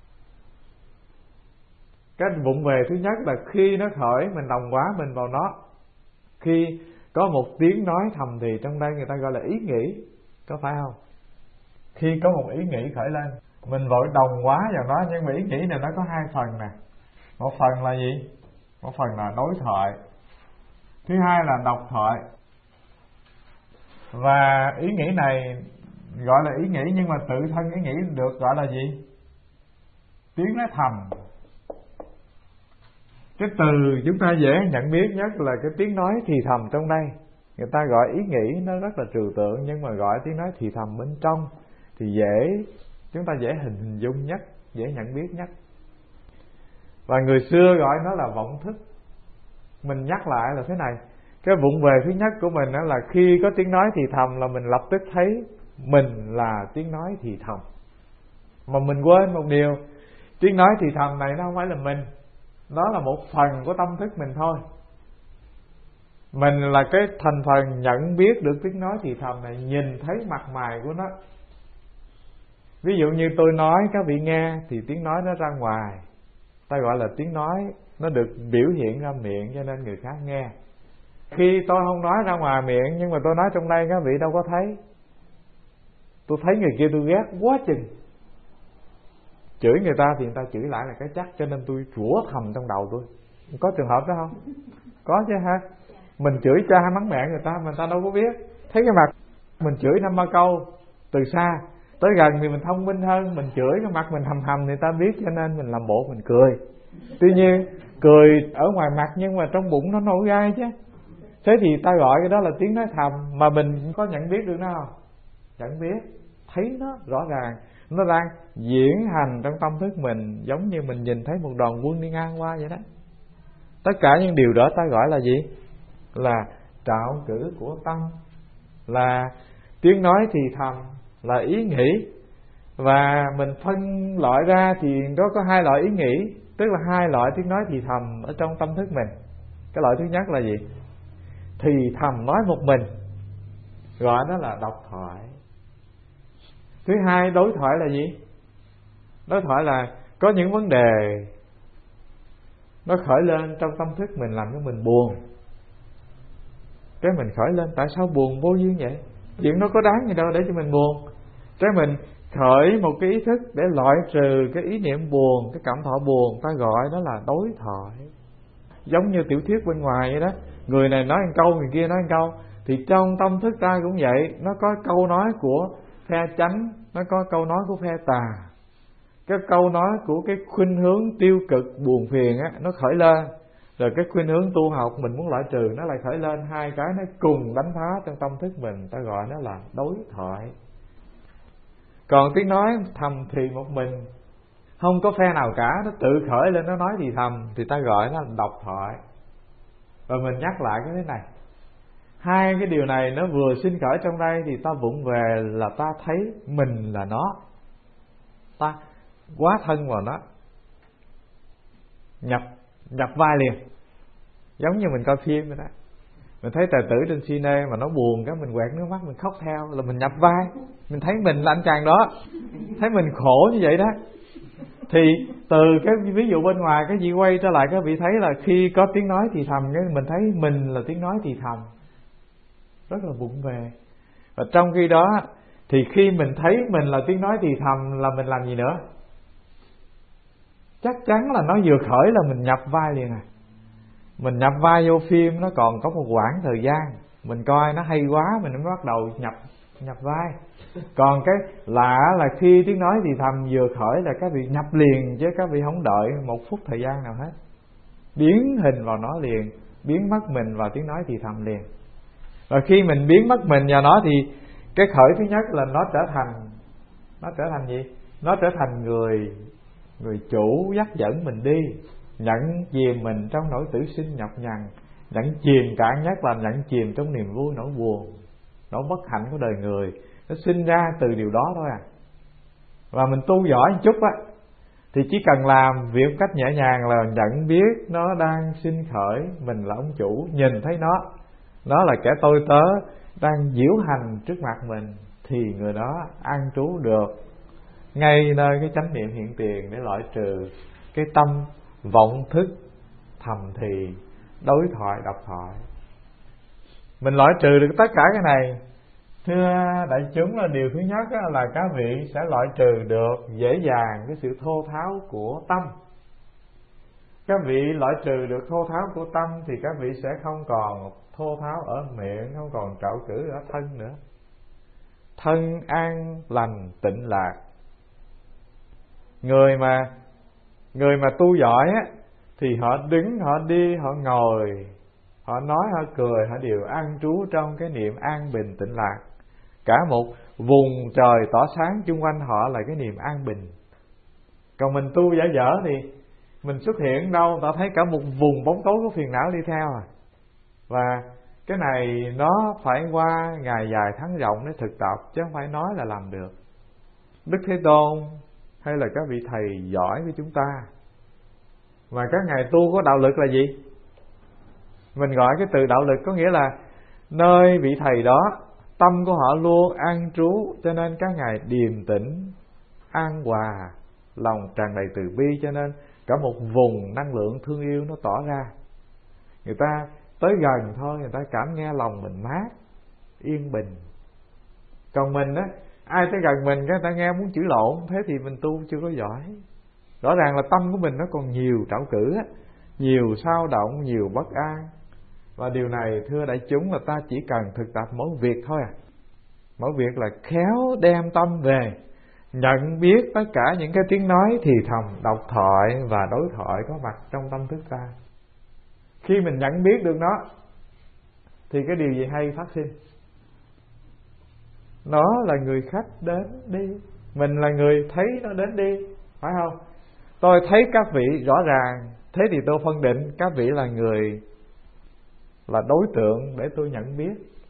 Cái vụng về thứ nhất là khi nó khởi mình đồng hóa mình vào nó. Khi có một tiếng nói thầm thì trong đây người ta gọi là ý nghĩ, có phải không? Khi có một ý nghĩ khởi lên, mình vội đồng hóa vào nó. Nhưng mà ý nghĩ này nó có hai phần nè. Một phần là gì? Một phần là đối thoại, thứ hai là độc thoại. Và ý nghĩ này gọi là ý nghĩ, nhưng mà tự thân ý nghĩ được gọi là gì? Tiếng nói thầm. Cái từ chúng ta dễ nhận biết nhất là cái tiếng nói thì thầm trong đây. Người ta gọi ý nghĩ nó rất là trừu tượng, nhưng mà gọi tiếng nói thì thầm bên trong thì dễ, chúng ta dễ hình hình dung nhất, dễ nhận biết nhất. Và người xưa gọi nó là vọng thức. Mình nhắc lại là thế này, cái vụng về thứ nhất của mình đó là khi có tiếng nói thì thầm là mình lập tức thấy mình là tiếng nói thì thầm. Mà mình quên một điều, tiếng nói thì thầm này nó không phải là mình, nó là một phần của tâm thức mình thôi. Mình là cái thành phần nhận biết được tiếng nói thì thầm này, nhìn thấy mặt mày của nó. Ví dụ như tôi nói các vị nghe thì tiếng nói nó ra ngoài, ta gọi là tiếng nói, nó được biểu hiện ra miệng cho nên người khác nghe. Khi tôi không nói ra ngoài miệng, nhưng mà tôi nói trong đây các vị đâu có thấy. Tôi thấy người kia tôi ghét quá chừng, chửi người ta thì người ta chửi lại là cái chắc, cho nên tôi rủa thầm trong đầu tôi. Có trường hợp đó không? Có chứ ha. Mình chửi cha mắng mẹ người ta mà người ta đâu có biết. Thấy cái mặt mình chửi năm ba câu từ xa, tới gần thì mình thông minh hơn, mình chửi cái mặt mình hầm hầm người ta biết, cho nên mình làm bộ mình cười. Tuy nhiên cười ở ngoài mặt nhưng mà trong bụng nó nổi gai chứ. Thế thì ta gọi cái đó là tiếng nói thầm. Mà mình có nhận biết được nó không? Nhận biết, thấy nó rõ ràng, nó đang diễn hành trong tâm thức mình, giống như mình nhìn thấy một đoàn quân đi ngang qua vậy đó. Tất cả những điều đó ta gọi là gì? Là trạo cử của tâm. là tiếng nói thì thầm, là ý nghĩ. Và mình phân loại ra thì nó có hai loại ý nghĩ, tức là hai loại tiếng nói thì thầm ở trong tâm thức mình. Cái loại thứ nhất là gì? Thì thầm nói một mình, gọi nó là độc thoại. Thứ hai, đối thoại là gì? Đối thoại là có những vấn đề nó khởi lên trong tâm thức mình làm cho mình buồn, cái mình khởi lên tại sao buồn vô duyên vậy, chuyện nó có đáng gì đâu để cho mình buồn. Cái mình khởi một cái ý thức để loại trừ cái ý niệm buồn, cái cảm thọ buồn, ta gọi đó là đối thoại. Giống như tiểu thuyết bên ngoài vậy đó, người này nói một câu, người kia nói một câu, thì trong tâm thức ta cũng vậy. Nó có câu nói của phe chánh, nó có câu nói của phe tà. Cái câu nói của cái khuynh hướng tiêu cực buồn phiền á, nó khởi lên, rồi cái khuynh hướng tu học mình muốn loại trừ nó lại khởi lên. Hai cái nó cùng đánh phá trong tâm thức mình, ta gọi nó là đối thoại. Còn tiếng nói thầm thì một mình, không có phe nào cả, nó tự khởi lên nó nói thì thầm, thì ta gọi nó là độc thoại. Và mình nhắc lại cái thế này, hai cái điều này nó vừa sinh khởi trong đây thì ta vụng về là ta thấy mình là nó, ta quá thân vào nó, nhập nhập vai liền. Giống như mình coi phim vậy đó, mình thấy tài tử trên cine mà nó buồn, cái mình quẹt nước mắt mình khóc theo, là mình nhập vai. Mình thấy mình là anh chàng đó, thấy mình khổ như vậy đó. Thì từ cái ví dụ bên ngoài, cái gì quay trở lại các vị thấy là khi có tiếng nói thì thầm, cái mình thấy mình là tiếng nói thì thầm, rất là vụng về. Và trong khi đó thì khi mình thấy mình là tiếng nói thì thầm là mình làm gì nữa? Chắc chắn là nó vừa khởi là mình nhập vai liền à. Mình nhập vai vô phim nó còn có một quãng thời gian, mình coi nó hay quá mình mới bắt đầu nhập nhập vai. Còn cái lạ là khi tiếng nói thì thầm vừa khởi là các vị nhập liền, chứ các vị không đợi một phút thời gian nào hết, biến hình vào nó liền, biến mất mình vào tiếng nói thì thầm liền. Và khi mình biến mất mình vào nó thì cái khởi thứ nhất là nó trở thành nó trở thành gì? Nó trở thành người người chủ dắt dẫn mình đi, nhận chìm mình trong nỗi tử sinh nhọc nhằn, nhận chìm cạn nhất là nhận chìm trong niềm vui nỗi buồn, nỗi bất hạnh của đời người. Nó sinh ra từ điều đó thôi à. Và mình tu giỏi một chút á thì chỉ cần làm việc một cách nhẹ nhàng là nhận biết nó đang sinh khởi, mình là ông chủ, nhìn thấy nó, nó là kẻ tôi tớ đang diễu hành trước mặt mình, thì người đó an trú được ngay nơi cái chánh niệm hiện tiền để loại trừ cái tâm vọng thức thầm thì, đối thoại, độc thoại. Mình loại trừ được tất cả cái này, thưa đại chúng, là điều thứ nhất là các vị sẽ loại trừ được dễ dàng cái sự thô tháo của tâm. Các vị loại trừ được thô tháo của tâm thì các vị sẽ không còn thô tháo ở miệng, không còn trạo cử ở thân nữa. Thân an lành tịnh lạc. Người mà người mà tu giỏi á thì họ đứng, họ đi, họ ngồi, họ nói, họ cười, họ đều an trú trong cái niệm an bình tịnh lạc. Cả một vùng trời tỏ sáng chung quanh họ là cái niệm an bình. Còn mình tu giả dở thì mình xuất hiện đâu ta thấy cả một vùng bóng tối của phiền não đi theo à. Và cái này nó phải qua ngày dài tháng rộng để thực tập, chứ không phải nói là làm được. Đức Thế Tôn hay là các vị thầy giỏi của chúng ta mà các ngài tu có đạo lực là gì? Mình gọi cái từ đạo lực có nghĩa là nơi vị thầy đó tâm của họ luôn an trú, cho nên các ngài điềm tĩnh, an hòa, lòng tràn đầy từ bi, cho nên cả một vùng năng lượng thương yêu nó tỏ ra. Người ta tới gần thôi, người ta cảm nghe lòng mình mát, yên bình. Còn mình á, ai tới gần mình cái người ta nghe muốn chửi lộn, thế thì mình tu chưa có giỏi. Rõ ràng là tâm của mình nó còn nhiều trạo cử á, nhiều xao động, nhiều bất an. Và điều này thưa đại chúng là ta chỉ cần thực tập mỗi việc thôi à. Mỗi việc là khéo đem tâm về nhận biết tất cả những cái tiếng nói thì thầm, độc thoại và đối thoại có mặt trong tâm thức ta. Khi mình nhận biết được nó thì cái điều gì hay phát sinh? Nó là người khách đến đi, mình là người thấy nó đến đi, phải không? Tôi thấy các vị rõ ràng, thế thì tôi phân định các vị là người, là đối tượng để tôi nhận biết.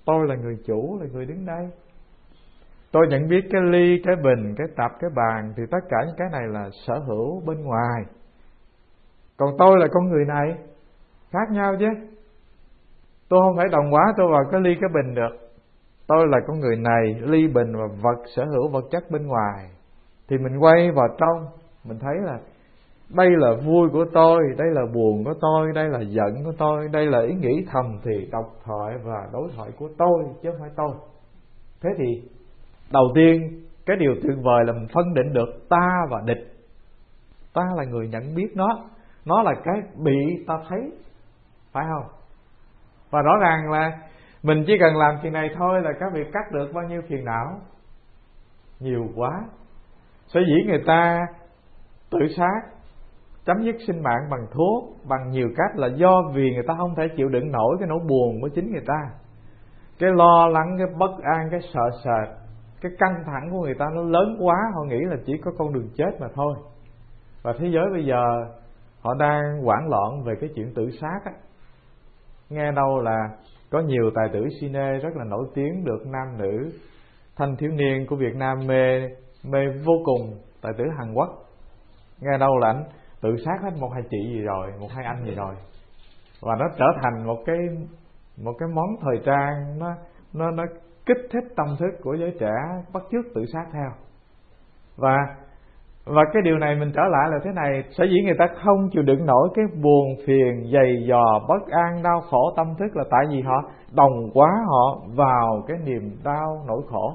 Tôi là người chủ, là người đứng đây. Tôi nhận biết cái ly, cái bình, cái tập, cái bàn, thì tất cả những cái này là sở hữu bên ngoài. Còn tôi là con người này, khác nhau chứ. Tôi không phải đồng hóa tôi vào cái ly, cái bình được. Tôi là con người này, ly, bình và vật sở hữu vật chất bên ngoài. Thì mình quay vào trong, mình thấy là đây là vui của tôi, đây là buồn của tôi, đây là giận của tôi, đây là ý nghĩ thầm thì độc thoại và đối thoại của tôi, chứ không phải tôi. Thế thì đầu tiên, cái điều tuyệt vời là mình phân định được ta và địch. Ta là người nhận biết nó, nó là cái bị ta thấy, phải không? Và rõ ràng là mình chỉ cần làm chuyện này thôi là các vị cắt được bao nhiêu phiền não. Nhiều quá. Sở dĩ người ta tự sát, chấm dứt sinh mạng bằng thuốc, bằng nhiều cách, là do vì người ta không thể chịu đựng nổi cái nỗi buồn của chính người ta. Cái lo lắng, cái bất an, cái sợ sệt, cái căng thẳng của người ta nó lớn quá, họ nghĩ là chỉ có con đường chết mà thôi. Và thế giới bây giờ họ đang hoảng loạn về cái chuyện tự sát á. Nghe đâu là có nhiều tài tử cine rất là nổi tiếng, được nam nữ thanh thiếu niên của Việt Nam mê mê vô cùng, tài tử Hàn Quốc. Nghe đâu là anh tự sát hết một hai chị gì rồi, một hai anh gì rồi. Và nó trở thành một cái một cái món thời trang, nó nó nó kích thích tâm thức của giới trẻ bắt chước tự sát theo. Và và cái điều này mình trở lại là thế này, sở dĩ người ta không chịu đựng nổi cái buồn phiền, dày dò, bất an, đau khổ tâm thức là tại vì họ đồng hóa họ vào cái niềm đau nỗi khổ.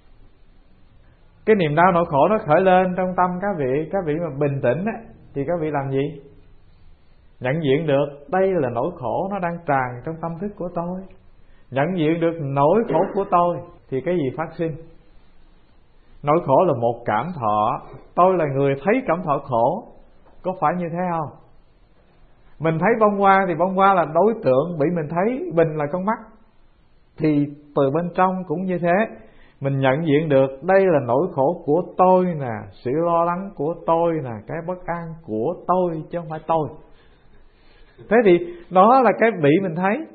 Cái niềm đau nỗi khổ nó khởi lên trong tâm các vị, các vị mà bình tĩnh á, thì các vị làm gì? Nhận diện được đây là nỗi khổ nó đang tràn trong tâm thức của tôi. Nhận diện được nỗi khổ của tôi thì cái gì phát sinh? Nỗi khổ là một cảm thọ. Tôi là người thấy cảm thọ khổ. Có phải như thế không? Mình thấy bông hoa thì bông hoa là đối tượng bị mình thấy, bình là con mắt. Thì từ bên trong cũng như thế. Mình nhận diện được đây là nỗi khổ của tôi nè, sự lo lắng của tôi nè, cái bất an của tôi chứ không phải tôi. Thế thì đó là cái bị mình thấy.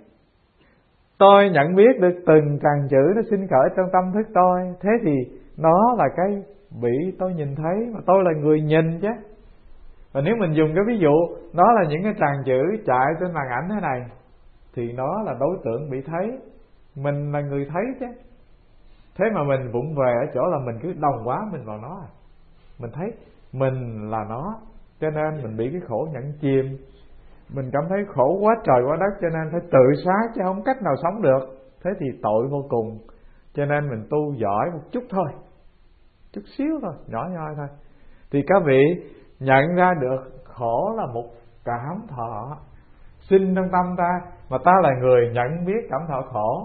Tôi nhận biết được từng tràng chữ nó sinh khởi trong tâm thức tôi. Thế thì nó là cái bị tôi nhìn thấy, mà tôi là người nhìn chứ. Và nếu mình dùng cái ví dụ nó là những cái tràng chữ chạy trên màn ảnh thế này, thì nó là đối tượng bị thấy, mình là người thấy chứ. Thế mà mình vụng về ở chỗ là mình cứ đồng hóa mình vào nó. Mình thấy mình là nó, cho nên mình bị cái khổ nhẫn chìm. Mình cảm thấy khổ quá trời quá đất, cho nên phải tự sát chứ không cách nào sống được. Thế thì tội vô cùng. Cho nên mình tu giỏi một chút thôi, chút xíu thôi, nhỏ nhoi thôi, thì các vị nhận ra được khổ là một cảm thọ sinh trong tâm ta, mà ta là người nhận biết cảm thọ khổ.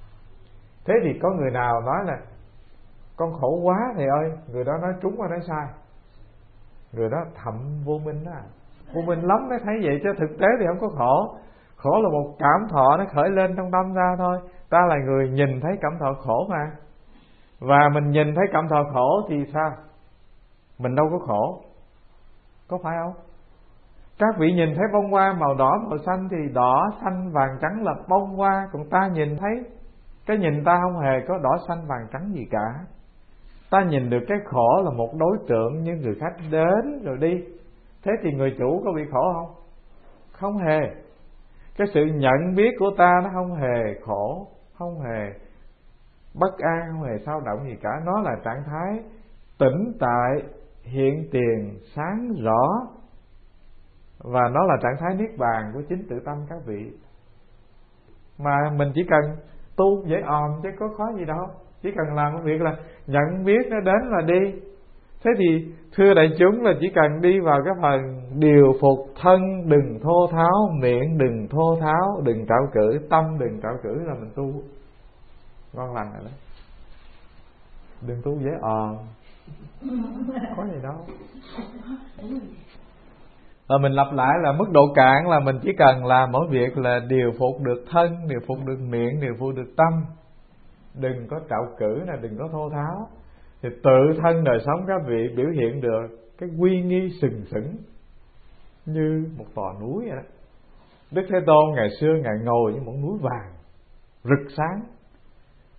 Thế thì có người nào nói là con khổ quá thầy ơi, người đó nói trúng hay nói sai? Người đó thậm vô minh đó, vô minh lắm mới thấy vậy, chứ thực tế thì không có khổ. Khổ là một cảm thọ nó khởi lên trong tâm ra thôi. Ta là người nhìn thấy cảm thọ khổ mà. Và mình nhìn thấy cảm thọ khổ thì sao? Mình đâu có khổ, có phải không? Các vị nhìn thấy bông hoa màu đỏ màu xanh thì đỏ xanh vàng trắng là bông hoa. Còn ta nhìn thấy, cái nhìn ta không hề có đỏ xanh vàng trắng gì cả. Ta nhìn được cái khổ là một đối tượng như người khách đến rồi đi. Thế thì người chủ có bị khổ không? Không hề. Cái sự nhận biết của ta nó không hề khổ, không hề bất an, không hề xao động gì cả. Nó là trạng thái tĩnh tại, hiện tiền, sáng rõ. Và nó là trạng thái niết bàn của chính tự tâm các vị. Mà mình chỉ cần tu dễ òm chứ có khó gì đâu. Chỉ cần làm cái việc là nhận biết nó đến là đi. Thế thì thưa đại chúng là chỉ cần đi vào cái phần điều phục thân đừng thô tháo, miệng đừng thô tháo, đừng trạo cử, tâm đừng trạo cử là mình tu ngon lành rồi đó. Đừng tu dễ òm, có gì đâu. Và mình lặp lại là mức độ cạn là mình chỉ cần làm mỗi việc là điều phục được thân, điều phục được miệng, điều phục được tâm. Đừng có trạo cử nè, đừng có thô tháo. Thì tự thân đời sống các vị biểu hiện được cái uy nghi sừng sững như một tòa núi vậy đó. Đức Thế Tôn ngày xưa Ngài ngồi như một núi vàng rực sáng.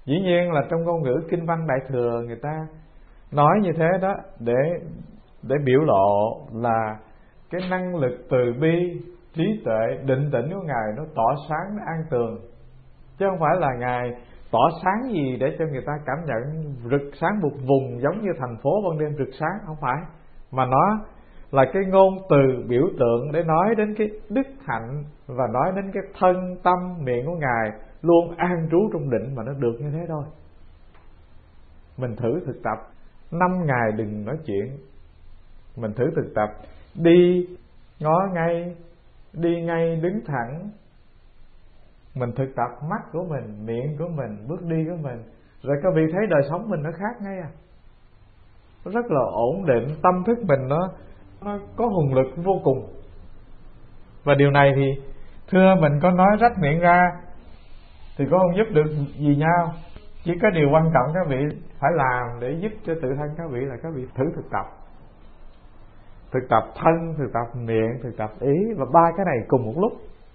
Dĩ nhiên là trong ngôn ngữ kinh văn Đại Thừa người ta nói như thế đó, để để biểu lộ là cái năng lực từ bi, trí tuệ, định tĩnh của Ngài nó tỏ sáng, nó an tường, chứ không phải là Ngài tỏ sáng gì để cho người ta cảm nhận rực sáng một vùng giống như thành phố ban đêm rực sáng, không phải, mà nó là cái ngôn từ biểu tượng để nói đến cái đức hạnh và nói đến cái thân tâm miệng của Ngài luôn an trú trong định, mà nó được như thế thôi. Mình thử thực tập năm ngày đừng nói chuyện, mình thử thực tập đi ngó ngay, đi ngay đứng thẳng. Mình thực tập mắt của mình, miệng của mình, bước đi của mình, rồi các vị thấy đời sống mình nó khác ngay à. Nó rất là ổn định, tâm thức mình nó nó có hùng lực vô cùng. Và điều này thì thưa mình có nói rách miệng ra thì cũng không giúp được gì nhau. Chỉ có điều quan trọng các vị phải làm để giúp cho tự thân các vị là các vị thử thực tập. Thực tập thân, thực tập miệng, thực tập ý, và ba cái này cùng một lúc.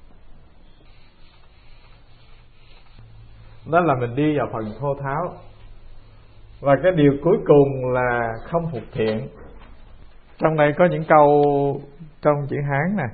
Đó là mình đi vào phần thô tháo. Và cái điều cuối cùng là không phục thiện. Trong đây có những câu trong chữ Hán nè: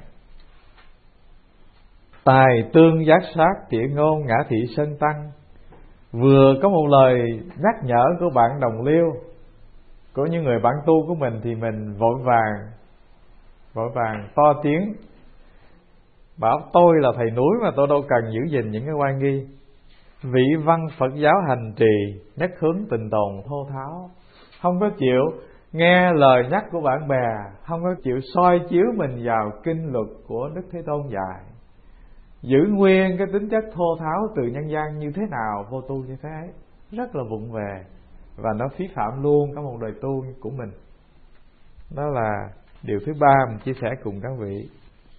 tài tương giác sát, tỉa ngôn ngã thị sơn tăng. Vừa có một lời nhắc nhở của bạn đồng liêu, của những người bạn tu của mình, thì mình vội vàng vội vàng to tiếng bảo tôi là thầy núi mà tôi đâu cần giữ gìn những cái oai nghi. Vị văn Phật giáo hành trì nhất hướng tình tồn thô tháo, không có chịu nghe lời nhắc của bạn bè, không có chịu soi chiếu mình vào kinh luật của Đức Thế Tôn dạy, giữ nguyên cái tính chất thô tháo từ nhân gian như thế nào, vô tu như thế ấy, rất là vụng về, và nó phí phạm luôn cả một đời tu của mình. Đó là điều thứ ba mình chia sẻ cùng các vị.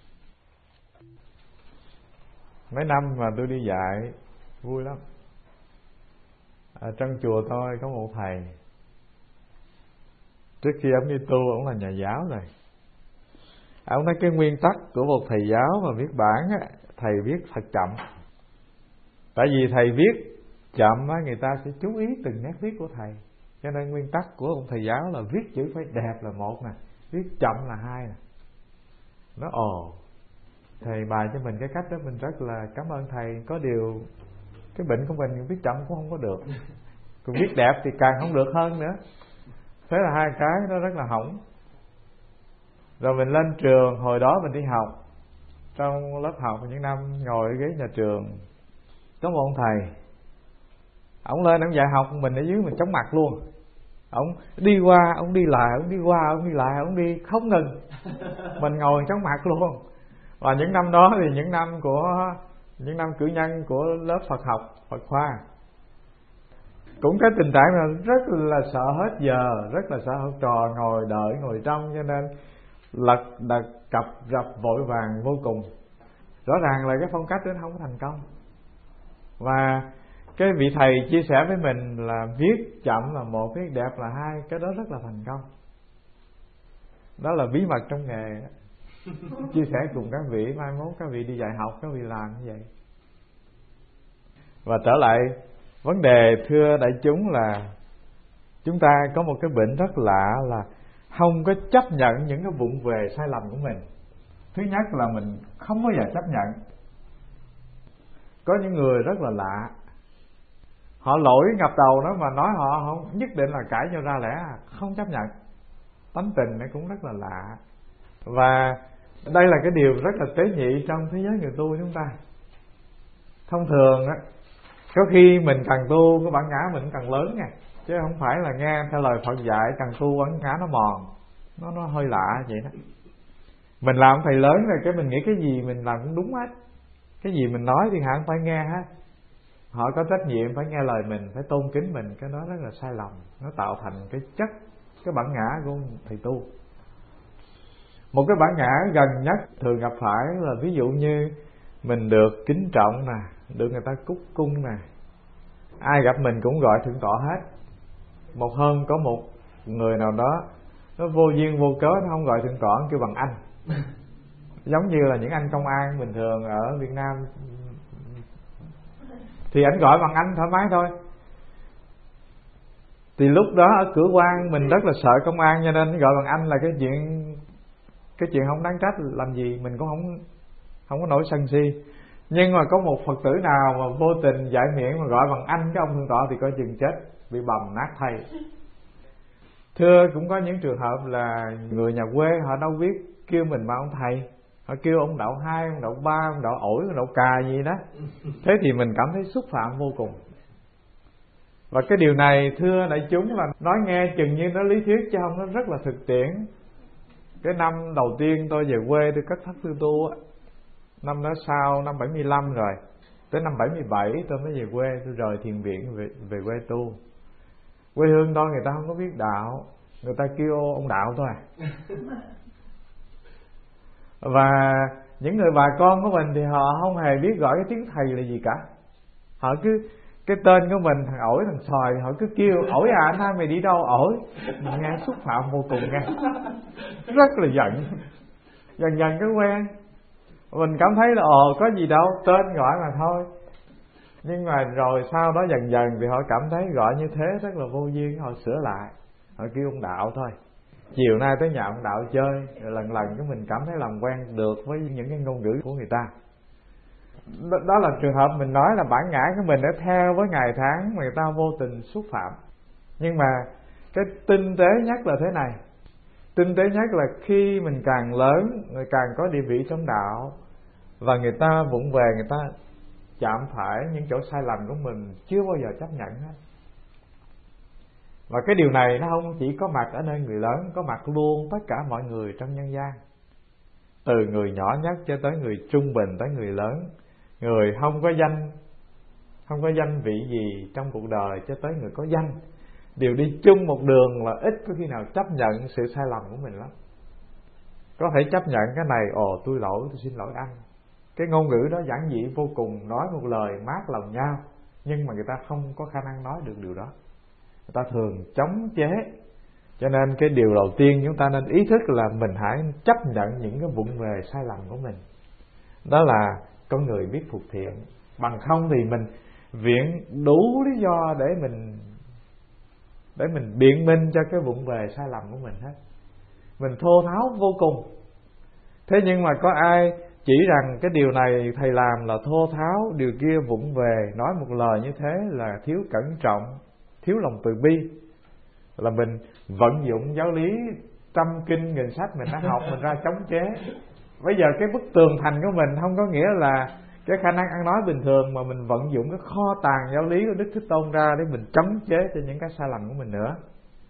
Mấy năm mà tôi đi dạy vui lắm. Ở trong chùa tôi có một thầy, trước khi ông đi tu ông là nhà giáo rồi. Ông nói cái nguyên tắc của một thầy giáo mà viết bản á, thầy viết thật chậm. Tại vì thầy viết chậm á, người ta sẽ chú ý từng nét viết của thầy. Cho nên nguyên tắc của một thầy giáo là viết chữ phải đẹp là một nè, viết chậm là hai nè. Nó ồ, thầy bài cho mình cái cách đó, mình rất là cảm ơn thầy. Có điều cái bệnh của mình viết chậm cũng không có được, còn viết đẹp thì càng không được hơn nữa. Thế là hai cái nó rất là hỏng. Rồi mình lên trường, hồi đó mình đi học, trong lớp học những năm ngồi ở ghế nhà trường, có một ông thầy, ông lên ông dạy học, mình ở dưới mình chóng mặt luôn. Ông đi qua, ông đi lại, ông đi qua, ông đi lại, ông đi không ngừng, mình ngồi chóng mặt luôn. Và những năm đó thì những năm của những năm cử nhân của lớp Phật học, Phật khoa, cũng có tình trạng là rất là sợ hết giờ, rất là sợ học trò ngồi đợi ngồi trong, cho nên lật đật cập rập vội vàng vô cùng. Rõ ràng là cái phong cách đó không có thành công. Và cái vị thầy chia sẻ với mình là viết chậm là một, viết đẹp là hai, cái đó rất là thành công. Đó là bí mật trong nghề. Chia sẻ cùng các vị, mai mốt các vị đi dạy học các vị làm như vậy. Và trở lại vấn đề thưa đại chúng là chúng ta có một cái bệnh rất lạ là không có chấp nhận những cái vụng về sai lầm của mình. Thứ nhất là mình không bao giờ chấp nhận. Có những người rất là lạ, họ lỗi ngập đầu đó mà nói họ không nhất định là cãi nhau ra lẽ, không chấp nhận. Tánh tình nó cũng rất là lạ. Và đây là cái điều rất là tế nhị trong thế giới người tu chúng ta. Thông thường á, có khi mình càng tu cái bản ngã mình càng lớn nha, chứ không phải là nghe theo lời Phật dạy càng tu bản ngã nó mòn, nó nó hơi lạ vậy đó. Mình làm thầy lớn rồi cái mình nghĩ cái gì mình làm cũng đúng hết, cái gì mình nói thì hẳn phải nghe hết. Họ có trách nhiệm phải nghe lời mình, phải tôn kính mình, cái đó rất là sai lầm. Nó tạo thành cái chất, cái bản ngã của thầy tu. Một cái bản ngã gần nhất thường gặp phải là ví dụ như mình được kính trọng nè, được người ta cúc cung nè, ai gặp mình cũng gọi thượng tọa hết. Một hôm có một người nào đó nó vô duyên vô cớ nó không gọi thượng tọa, nó kêu bằng anh. Giống như là những anh công an bình thường ở Việt Nam thì ảnh gọi bằng anh thoải mái thôi. Thì lúc đó ở cửa quan mình rất là sợ công an, cho nên gọi bằng anh là cái chuyện cái chuyện không đáng trách, làm gì mình cũng không không có nổi sân si. Nhưng mà có một Phật tử nào mà vô tình giải miệng mà gọi bằng anh cái ông thượng tọa thì coi chừng chết, bị bầm nát thây. Thưa, cũng có những trường hợp là người nhà quê họ đâu biết kêu mình mà ông thầy, họ kêu ông đạo hai, ông đạo ba, ông đạo ổi, ông đạo cà gì đó. Thế thì mình cảm thấy xúc phạm vô cùng. Và cái điều này thưa đại chúng là nói nghe chừng như nó lý thuyết chứ không, nó rất là thực tiễn. Cái năm đầu tiên tôi về quê tôi cất thất tư tu á, năm đó sau năm bảy mươi lăm rồi, tới năm bảy mươi bảy tôi mới về quê, tôi rời thiền viện về, về quê tu. Quê hương tôi người ta không có biết đạo, người ta kêu ông đạo thôi à. Và những người bà con của mình thì họ không hề biết gọi cái tiếng thầy là gì cả. Họ cứ cái tên của mình thằng ổi thằng sòi, họ cứ kêu ổi à anh hai mày đi đâu ổi. Mình nghe xúc phạm vô cùng nghe, rất là giận. Dần dần cái quen, mình cảm thấy là ồ có gì đâu, tên gọi mà thôi. Nhưng mà rồi sau đó dần dần thì họ cảm thấy gọi như thế rất là vô duyên, họ sửa lại, họ kêu ông đạo thôi. Chiều nay tới nhà ông đạo chơi, rồi lần lần cái mình cảm thấy làm quen được với những cái ngôn ngữ của người ta. Đó, đó là trường hợp mình nói là bản ngã của mình đã theo với ngày tháng mà người ta vô tình xúc phạm. Nhưng mà cái tinh tế nhất là thế này, tinh tế nhất là khi mình càng lớn, người càng có địa vị trong đạo, và người ta vụng về, người ta chạm phải những chỗ sai lầm của mình chưa bao giờ chấp nhận hết. Và cái điều này nó không chỉ có mặt ở nơi người lớn, có mặt luôn tất cả mọi người trong nhân gian. Từ người nhỏ nhất cho tới người trung bình, tới người lớn, người không có danh, không có danh vị gì trong cuộc đời cho tới người có danh, đều đi chung một đường, là ít có khi nào chấp nhận sự sai lầm của mình lắm. Có thể chấp nhận cái này, ồ tôi lỗi, tôi xin lỗi anh. Cái ngôn ngữ đó giản dị vô cùng, nói một lời mát lòng nhau, nhưng mà người ta không có khả năng nói được điều đó. Người ta thường chống chế. Cho nên cái điều đầu tiên chúng ta nên ý thức là mình hãy chấp nhận những cái vụng về sai lầm của mình. Đó là con người biết phục thiện. Bằng không thì mình viện đủ lý do để mình để mình biện minh cho cái vụng về sai lầm của mình hết. Mình thô tháo vô cùng. Thế nhưng mà có ai chỉ rằng cái điều này thầy làm là thô tháo, điều kia vụng về, nói một lời như thế là thiếu cẩn trọng, thiếu lòng từ bi, là mình vận dụng giáo lý trăm kinh nghìn sách mình đã học mình ra chống chế. Bây giờ cái bức tường thành của mình không có nghĩa là cái khả năng ăn nói bình thường, mà mình vận dụng cái kho tàng giáo lý của Đức Thế Tôn ra để mình chống chế cho những cái sai lầm của mình nữa.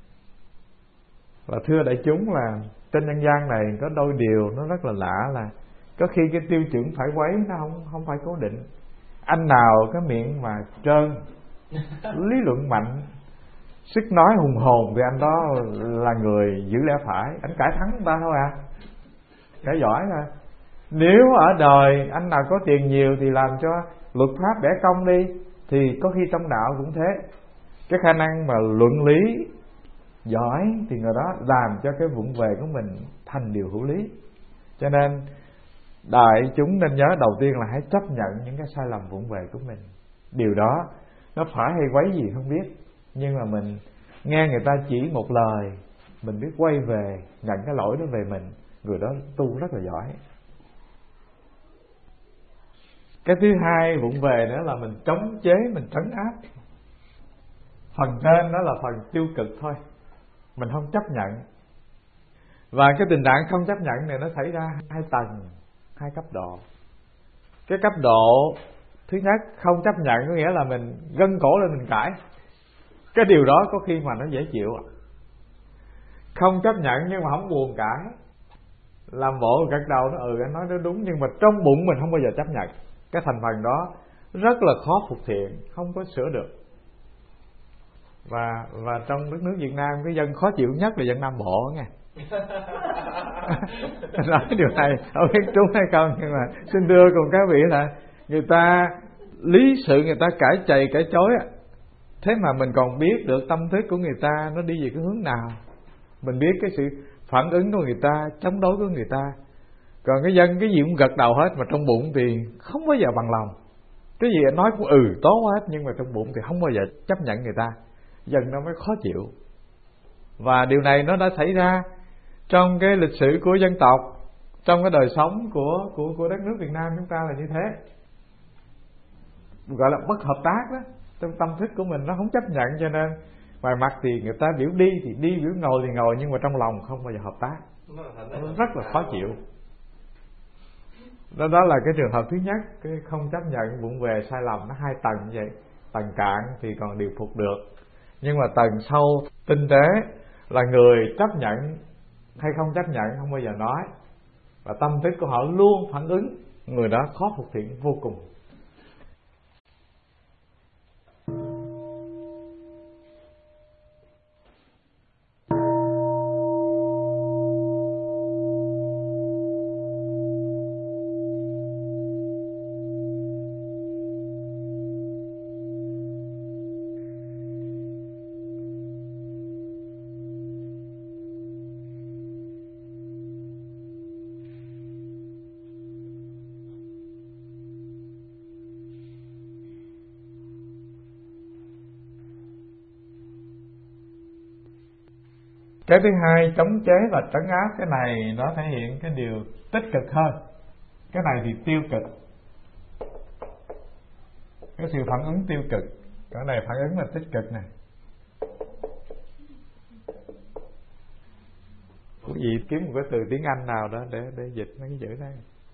Và thưa đại chúng là trên nhân gian này có đôi điều nó rất là lạ, là có khi cái tiêu chuẩn phải quấy nó không không phải cố định. Anh nào cái miệng mà trơn, lý luận mạnh, sức nói hùng hồn thì anh đó là người giữ lẽ phải, anh cãi thắng người ta thôi à, cãi giỏi thôi. Nếu ở đời anh nào có tiền nhiều thì làm cho luật pháp bẻ cong đi, thì có khi trong đạo cũng thế. Cái khả năng mà luận lý giỏi thì người đó làm cho cái vụng về của mình thành điều hữu lý. Cho nên đại chúng nên nhớ đầu tiên là hãy chấp nhận những cái sai lầm vụng về của mình. Điều đó nó phải hay quấy gì không biết, nhưng mà mình nghe người ta chỉ một lời, mình biết quay về nhận cái lỗi đó về mình, người đó tu rất là giỏi. Cái thứ hai vụng về nữa là mình chống chế, mình trấn áp. Phần trên đó là phần tiêu cực thôi, mình không chấp nhận. Và cái tình trạng không chấp nhận này nó xảy ra hai tầng, hai cấp độ. Cái cấp độ thứ nhất, không chấp nhận có nghĩa là mình gân cổ lên mình cãi. Cái điều đó có khi mà nó dễ chịu. Không chấp nhận nhưng mà không buồn cãi, làm bộ gật đầu nó ừ anh nói nó đúng, nhưng mà trong bụng mình không bao giờ chấp nhận. Cái thành phần đó rất là khó phục thiện, không có sửa được. Và và trong đất nước Việt Nam, cái dân khó chịu nhất là dân Nam Bộ nghe. Nói điều này không biết trúng hay không, nhưng mà xin thưa cùng các vị là người ta lý sự người ta cãi chày cãi chối á, thế mà mình còn biết được tâm thức của người ta nó đi về cái hướng nào, mình biết cái sự phản ứng của người ta, chống đối của người ta. Còn cái dân cái gì cũng gật đầu hết, mà trong bụng thì không bao giờ bằng lòng. Cái gì nói cũng ừ tốt hết, nhưng mà trong bụng thì không bao giờ chấp nhận người ta. dần nó mới khó chịu. Và điều này nó đã xảy ra trong cái lịch sử của dân tộc, trong cái đời sống của của của đất nước Việt Nam chúng ta là như thế, gọi là bất hợp tác đó. Trong tâm thức của mình nó không chấp nhận, cho nên ngoài mặt thì người ta biểu đi thì đi, biểu ngồi thì ngồi, nhưng mà trong lòng không bao giờ hợp tác, nó rất là khó chịu. Đó, đó là cái trường hợp thứ nhất, cái không chấp nhận, vụng về, sai lầm. Nó hai tầng như vậy. Tầng cạn thì còn điều phục được, nhưng mà tầng sâu tinh tế là người chấp nhận hay không chấp nhận không bao giờ nói, và tâm thức của họ luôn phản ứng, người đó khó phục thiện vô cùng. Cái thứ hai, chống chế và trấn áp. Cái này nó thể hiện cái điều tích cực hơn. Cái này thì tiêu cực, cái sự phản ứng tiêu cực. Cái này phản ứng là tích cực này. Quý vị kiếm một cái từ tiếng Anh nào đó để để dịch mấy cái chữ này.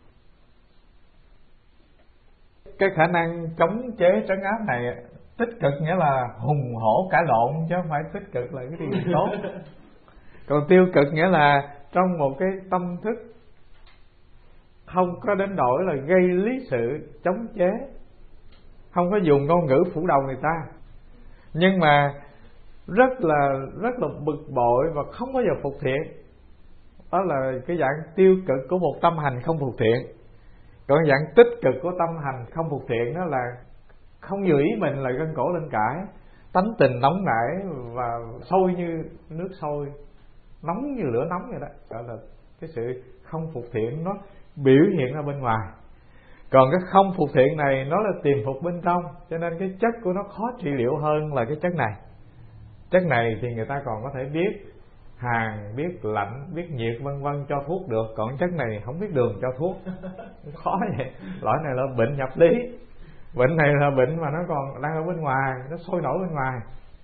Cái khả năng chống chế trấn áp này tích cực nghĩa là hùng hổ cãi lộn, chứ không phải tích cực là cái điều tốt. Còn tiêu cực nghĩa là trong một cái tâm thức không có đến nỗi là gây lý sự chống chế, không có dùng ngôn ngữ phủ đầu người ta, nhưng mà rất là rất là bực bội và không bao giờ phục thiện. Đó là cái dạng tiêu cực của một tâm hành không phục thiện. Còn dạng tích cực của tâm hành không phục thiện đó là không vừa ý mình là gân cổ lên cãi, tánh tình nóng nảy và sôi như nước sôi, nóng như lửa nóng vậy đó. Gọi là cái sự không phục thiện nó biểu hiện ra bên ngoài. Còn cái không phục thiện này nó là tiềm phục bên trong, cho nên cái chất của nó khó trị liệu hơn là cái chất này. Chất này thì người ta còn có thể biết hàn, biết lạnh, biết nhiệt vân vân cho thuốc được, còn chất này không biết đường cho thuốc. Khó vậy. Loại này là bệnh nhập lý. Bệnh này là bệnh mà nó còn đang ở bên ngoài, nó sôi nổi bên ngoài.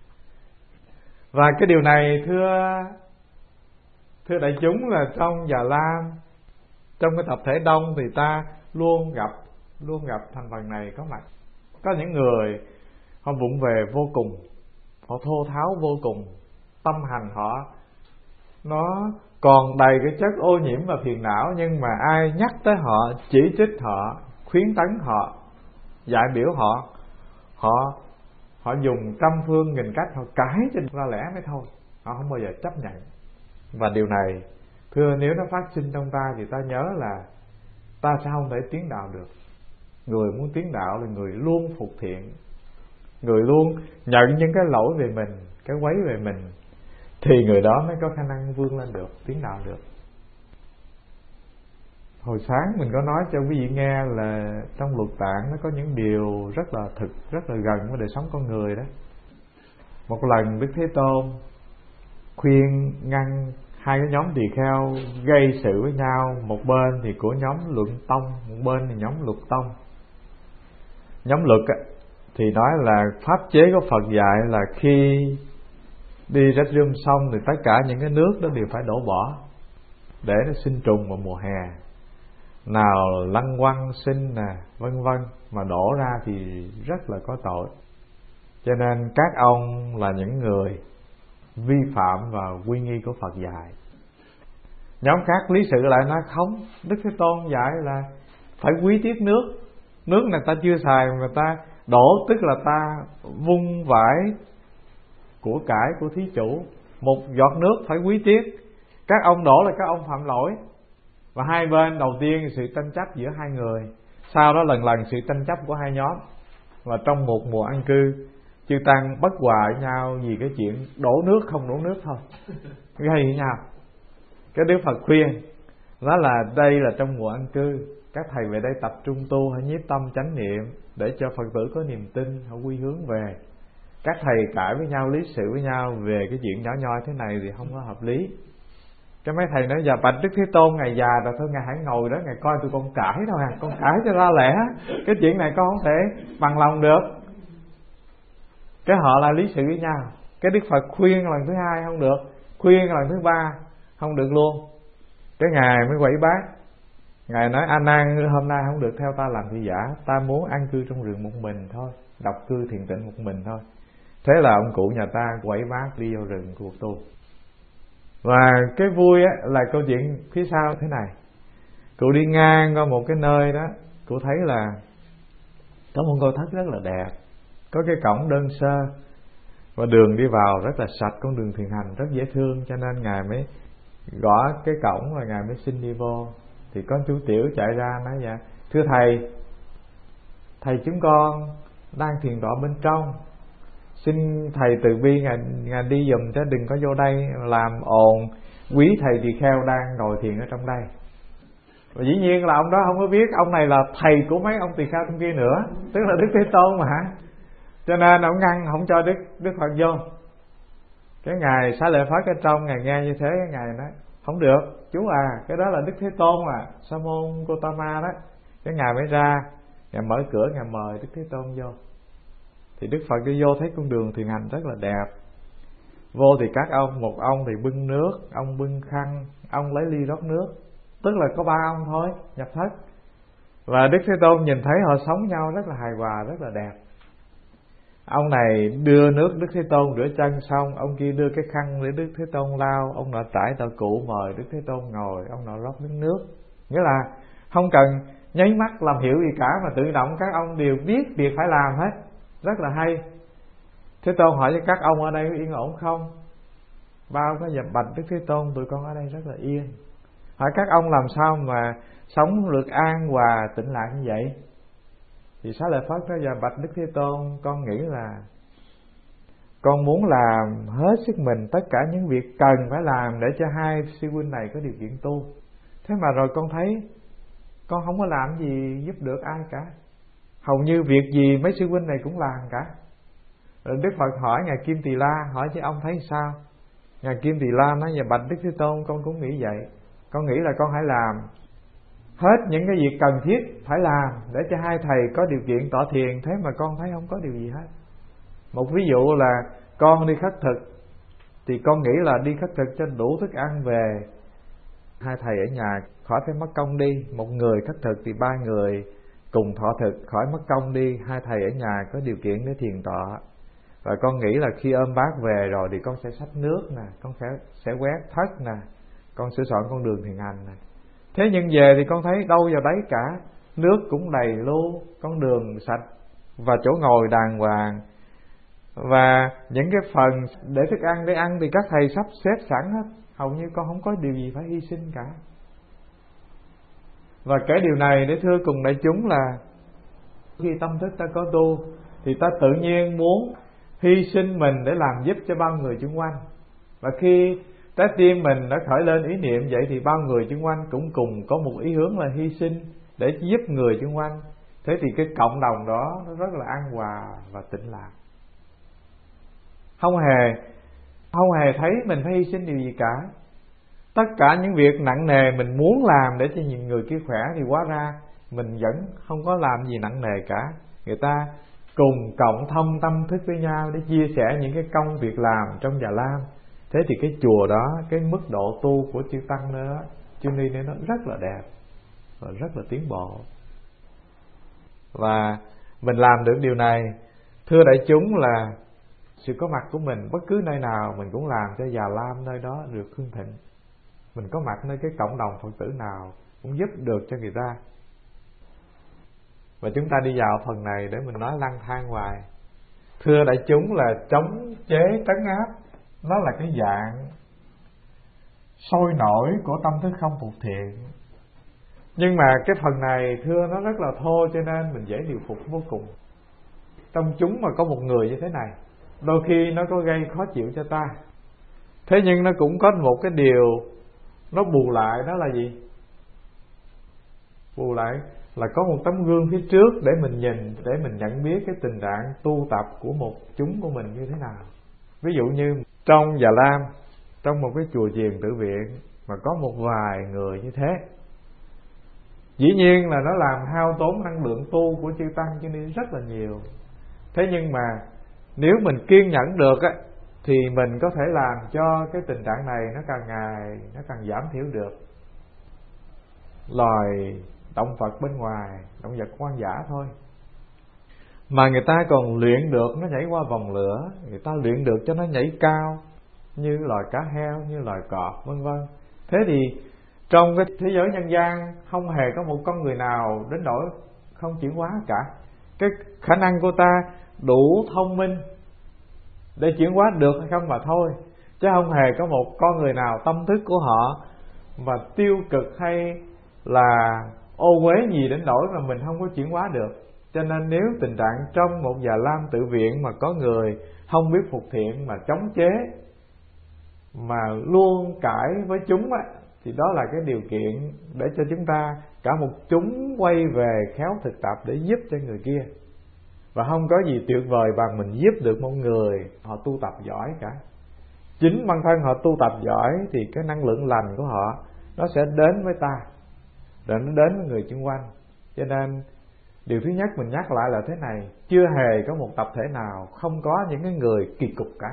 Và cái điều này thưa thưa đại chúng là trong Già Lam, trong cái tập thể đông thì ta luôn gặp luôn gặp thành phần này có mặt. Có những người họ vụng về vô cùng, họ thô tháo vô cùng, tâm hành họ nó còn đầy cái chất ô nhiễm và phiền não, nhưng mà ai nhắc tới họ, chỉ trích họ, khuyến tấn họ, dạy biểu họ, họ họ dùng trăm phương nghìn cách họ cãi cho ra lẽ mới thôi, họ không bao giờ chấp nhận. Và điều này thưa nếu nó phát sinh trong ta thì ta nhớ là ta sẽ không thể tiến đạo được. Người muốn tiến đạo là người luôn phục thiện, người luôn nhận những cái lỗi về mình, cái quấy về mình, thì người đó mới có khả năng vươn lên được, tiến đạo được. Hồi sáng mình có nói cho quý vị nghe là trong luật tạng nó có những điều rất là thực, rất là gần với đời sống con người đó. Một lần Đức Thế Tôn khuyên ngăn hai cái nhóm tỳ kheo gây sự với nhau, một bên thì của nhóm Luận Tông, một bên thì nhóm Luật Tông. Nhóm Luật thì nói là pháp chế của Phật dạy là khi đi rách rưm xong thì tất cả những cái nước đó đều phải đổ bỏ để nó sinh trùng vào mùa hè, nào lăng quăng sinh nè vân vân, mà đổ ra thì rất là có tội. Cho nên các ông là những người vi phạm vào quy nghi của Phật dạy. Nhóm khác lý sự lại nói không, Đức Thế Tôn dạy là phải quý tiếc nước, nước này ta chưa xài mà ta đổ, tức là ta vung vãi của cải của thí chủ, một giọt nước phải quý tiếc. Các ông đổ là các ông phạm lỗi. Và hai bên đầu tiên sự tranh chấp giữa hai người, sau đó lần lần sự tranh chấp của hai nhóm. Và trong một mùa an cư, chư tăng bất hòa với nhau vì cái chuyện đổ nước không đổ nước thôi, gây với nhau. Cái Đức Phật khuyên đó là đây là trong mùa an cư, các thầy về đây tập trung tu, hãy nhiếp tâm chánh niệm để cho Phật tử có niềm tin, họ quy hướng về. các thầy cãi với nhau, lý sự với nhau về cái chuyện nhỏ nhoi thế này thì không có hợp lý. Cái mấy thầy nói: dạ bạch Đức Thế Tôn, ngài già rồi thôi, ngài hãy ngồi đó, ngài coi tụi con cãi thôi à, con cãi cho ra lẽ, cái chuyện này con không thể bằng lòng được. Cái họ là lý sự với nhau. Cái Đức Phật khuyên lần thứ hai không được, khuyên lần thứ ba không được luôn. Cái ngài mới quẩy bát, ngài nói: A Nan, hôm nay không được theo ta làm thị giả, ta muốn an cư trong rừng một mình thôi, độc cư thiền tịnh một mình thôi. Thế là ông cụ nhà ta quẩy bát đi vô rừng cuộc tu. Và cái vui á, là câu chuyện phía sau thế này. Cụ đi ngang qua một cái nơi đó, cụ thấy là có một ngôi thất rất là đẹp, có cái cổng đơn sơ, và đường đi vào rất là sạch, con đường thiền hành rất dễ thương, cho nên ngài mới gõ cái cổng và ngài mới xin đi vô. Thì có chú tiểu chạy ra nói: dạ thưa thầy, thầy chúng con đang thiền tọa bên trong, xin thầy từ bi ngài, ngài đi giùm chứ đừng có vô đây làm ồn, quý thầy tỳ kheo đang ngồi thiền ở trong đây. Và dĩ nhiên là ông đó không có biết ông này là thầy của mấy ông tỳ kheo trong kia nữa, tức là Đức Thế Tôn mà, cho nên ông ngăn không cho Đức Đức Phật vô. Cái ngài Xá Lợi Phất ở trong, ngài nghe như thế, cái ngài nói: không được chú à, cái đó là Đức Thế Tôn à, Sa môn Gotama đó. Cái ngài mới ra, ngài mở cửa, ngài mời Đức Thế Tôn vô. Thì Đức Phật đi vô thấy con đường thiền hành rất là đẹp. Vô thì các ông, một ông thì bưng nước, ông bưng khăn, ông lấy ly rót nước, tức là có ba ông thôi nhập thất. Và Đức Thế Tôn nhìn thấy họ sống nhau rất là hài hòa, rất là đẹp. Ông này đưa nước Đức Thế Tôn rửa chân xong, ông kia đưa cái khăn để Đức Thế Tôn lau, ông nọ trải tọa cụ mời Đức Thế Tôn ngồi, ông nọ rót nước nước. Nghĩa là không cần nháy mắt làm hiểu gì cả, mà tự động các ông đều biết việc phải làm hết, rất là hay. Thế Tôn hỏi cho các ông ở đây có yên ổn không? Bao có dập bạch Đức Thế Tôn, tụi con ở đây rất là yên. Hỏi các ông làm sao mà sống được an hòa tĩnh lạc như vậy? Thì Xá Lợi Phất nói: dạ bạch Đức Thế Tôn, con nghĩ là con muốn làm hết sức mình tất cả những việc cần phải làm để cho hai sư huynh này có điều kiện tu. Thế mà rồi con thấy con không có làm gì giúp được ai cả, hầu như việc gì mấy sư huynh này cũng làm cả. Rồi Đức Phật hỏi ngài Kim Tỳ La, hỏi chứ ông thấy sao? Ngài Kim Tỳ La nói: dạ bạch Đức Thế Tôn, con cũng nghĩ vậy. Con nghĩ là con hãy làm hết những cái việc cần thiết phải làm để cho hai thầy có điều kiện tọa thiền. Thế mà con thấy không có điều gì hết. Một ví dụ là con đi khất thực, thì con nghĩ là đi khất thực cho đủ thức ăn về, hai thầy ở nhà khỏi phải mất công đi. Một người khất thực thì ba người cùng thọ thực, khỏi mất công đi. Hai thầy ở nhà có điều kiện để thiền tọa. Và con nghĩ là khi ôm bát về rồi thì con sẽ xách nước nè, con sẽ sẽ quét thất nè, con sửa soạn con đường thiền hành nè. Thế nhưng về thì con thấy đâu vào đấy cả, nước cũng đầy luôn, con đường sạch và chỗ ngồi đàng hoàng, và những cái phần để thức ăn để ăn thì các thầy sắp xếp sẵn hết. Hầu như con không có điều gì phải hy sinh cả. Và cái điều này để thưa cùng đại chúng là khi tâm thức ta có tu thì ta tự nhiên muốn hy sinh mình để làm giúp cho bao người xung quanh. Và khi trái tim mình đã khởi lên ý niệm vậy thì bao người xung quanh cũng cùng có một ý hướng là hy sinh để giúp người xung quanh. Thế thì cái cộng đồng đó nó rất là an hòa và tĩnh lạc. Không hề Không hề thấy mình phải hy sinh điều gì cả. Tất cả những việc nặng nề mình muốn làm để cho những người kia khỏe thì hóa ra mình vẫn không có làm gì nặng nề cả. Người ta cùng cộng thông tâm thức với nhau để chia sẻ những cái công việc làm trong Già Lam. Thế thì cái chùa đó, cái mức độ tu của chư Tăng đó, chư Ni nó rất là đẹp và rất là tiến bộ. Và mình làm được điều này, thưa đại chúng, là sự có mặt của mình bất cứ nơi nào mình cũng làm cho Già Lam nơi đó được hưng thịnh. Mình có mặt nơi cái cộng đồng Phật tử nào cũng giúp được cho người ta. Và chúng ta đi vào phần này để mình nói lăng thang hoài. Thưa đại chúng là chống chế trấn áp, nó là cái dạng sôi nổi của tâm thức không phục thiện. Nhưng mà cái phần này thưa nó rất là thô, cho nên mình dễ điều phục vô cùng. Trong chúng mà có một người như thế này, đôi khi nó có gây khó chịu cho ta. Thế nhưng nó cũng có một cái điều nó bù lại, đó là gì? Bù lại là có một tấm gương phía trước để mình nhìn, để mình nhận biết cái tình trạng tu tập của một chúng của mình như thế nào. Ví dụ như trong Già Lam, trong một cái chùa chiền tự viện mà có một vài người như thế, dĩ nhiên là nó làm hao tốn năng lượng tu của chư tăng cho nên rất là nhiều. Thế nhưng mà nếu mình kiên nhẫn được á, thì mình có thể làm cho cái tình trạng này nó càng ngày nó càng giảm thiểu được. Loài động vật bên ngoài, động vật hoang dã thôi, mà người ta còn luyện được nó nhảy qua vòng lửa, người ta luyện được cho nó nhảy cao, như loài cá heo, như loài cọp vân vân. Thế thì trong cái thế giới nhân gian không hề có một con người nào đến nỗi không chuyển hóa cả. Cái khả năng của ta đủ thông minh để chuyển hóa được hay không mà thôi, chứ không hề có một con người nào tâm thức của họ mà tiêu cực hay là ô uế gì đến nỗi mà mình không có chuyển hóa được. Cho nên nếu tình trạng trong một Già Lam tự viện mà có người không biết phục thiện mà chống chế, mà luôn cãi với chúng á, thì đó là cái điều kiện để cho chúng ta cả một chúng quay về khéo thực tập để giúp cho người kia. Và không có gì tuyệt vời bằng mình giúp được một người họ tu tập giỏi cả. Chính bản thân họ tu tập giỏi thì cái năng lượng lành của họ nó sẽ đến với ta, rồi nó đến với người xung quanh. Cho nên điều thứ nhất mình nhắc lại là thế này: chưa hề có một tập thể nào không có những cái người kỳ cục cả.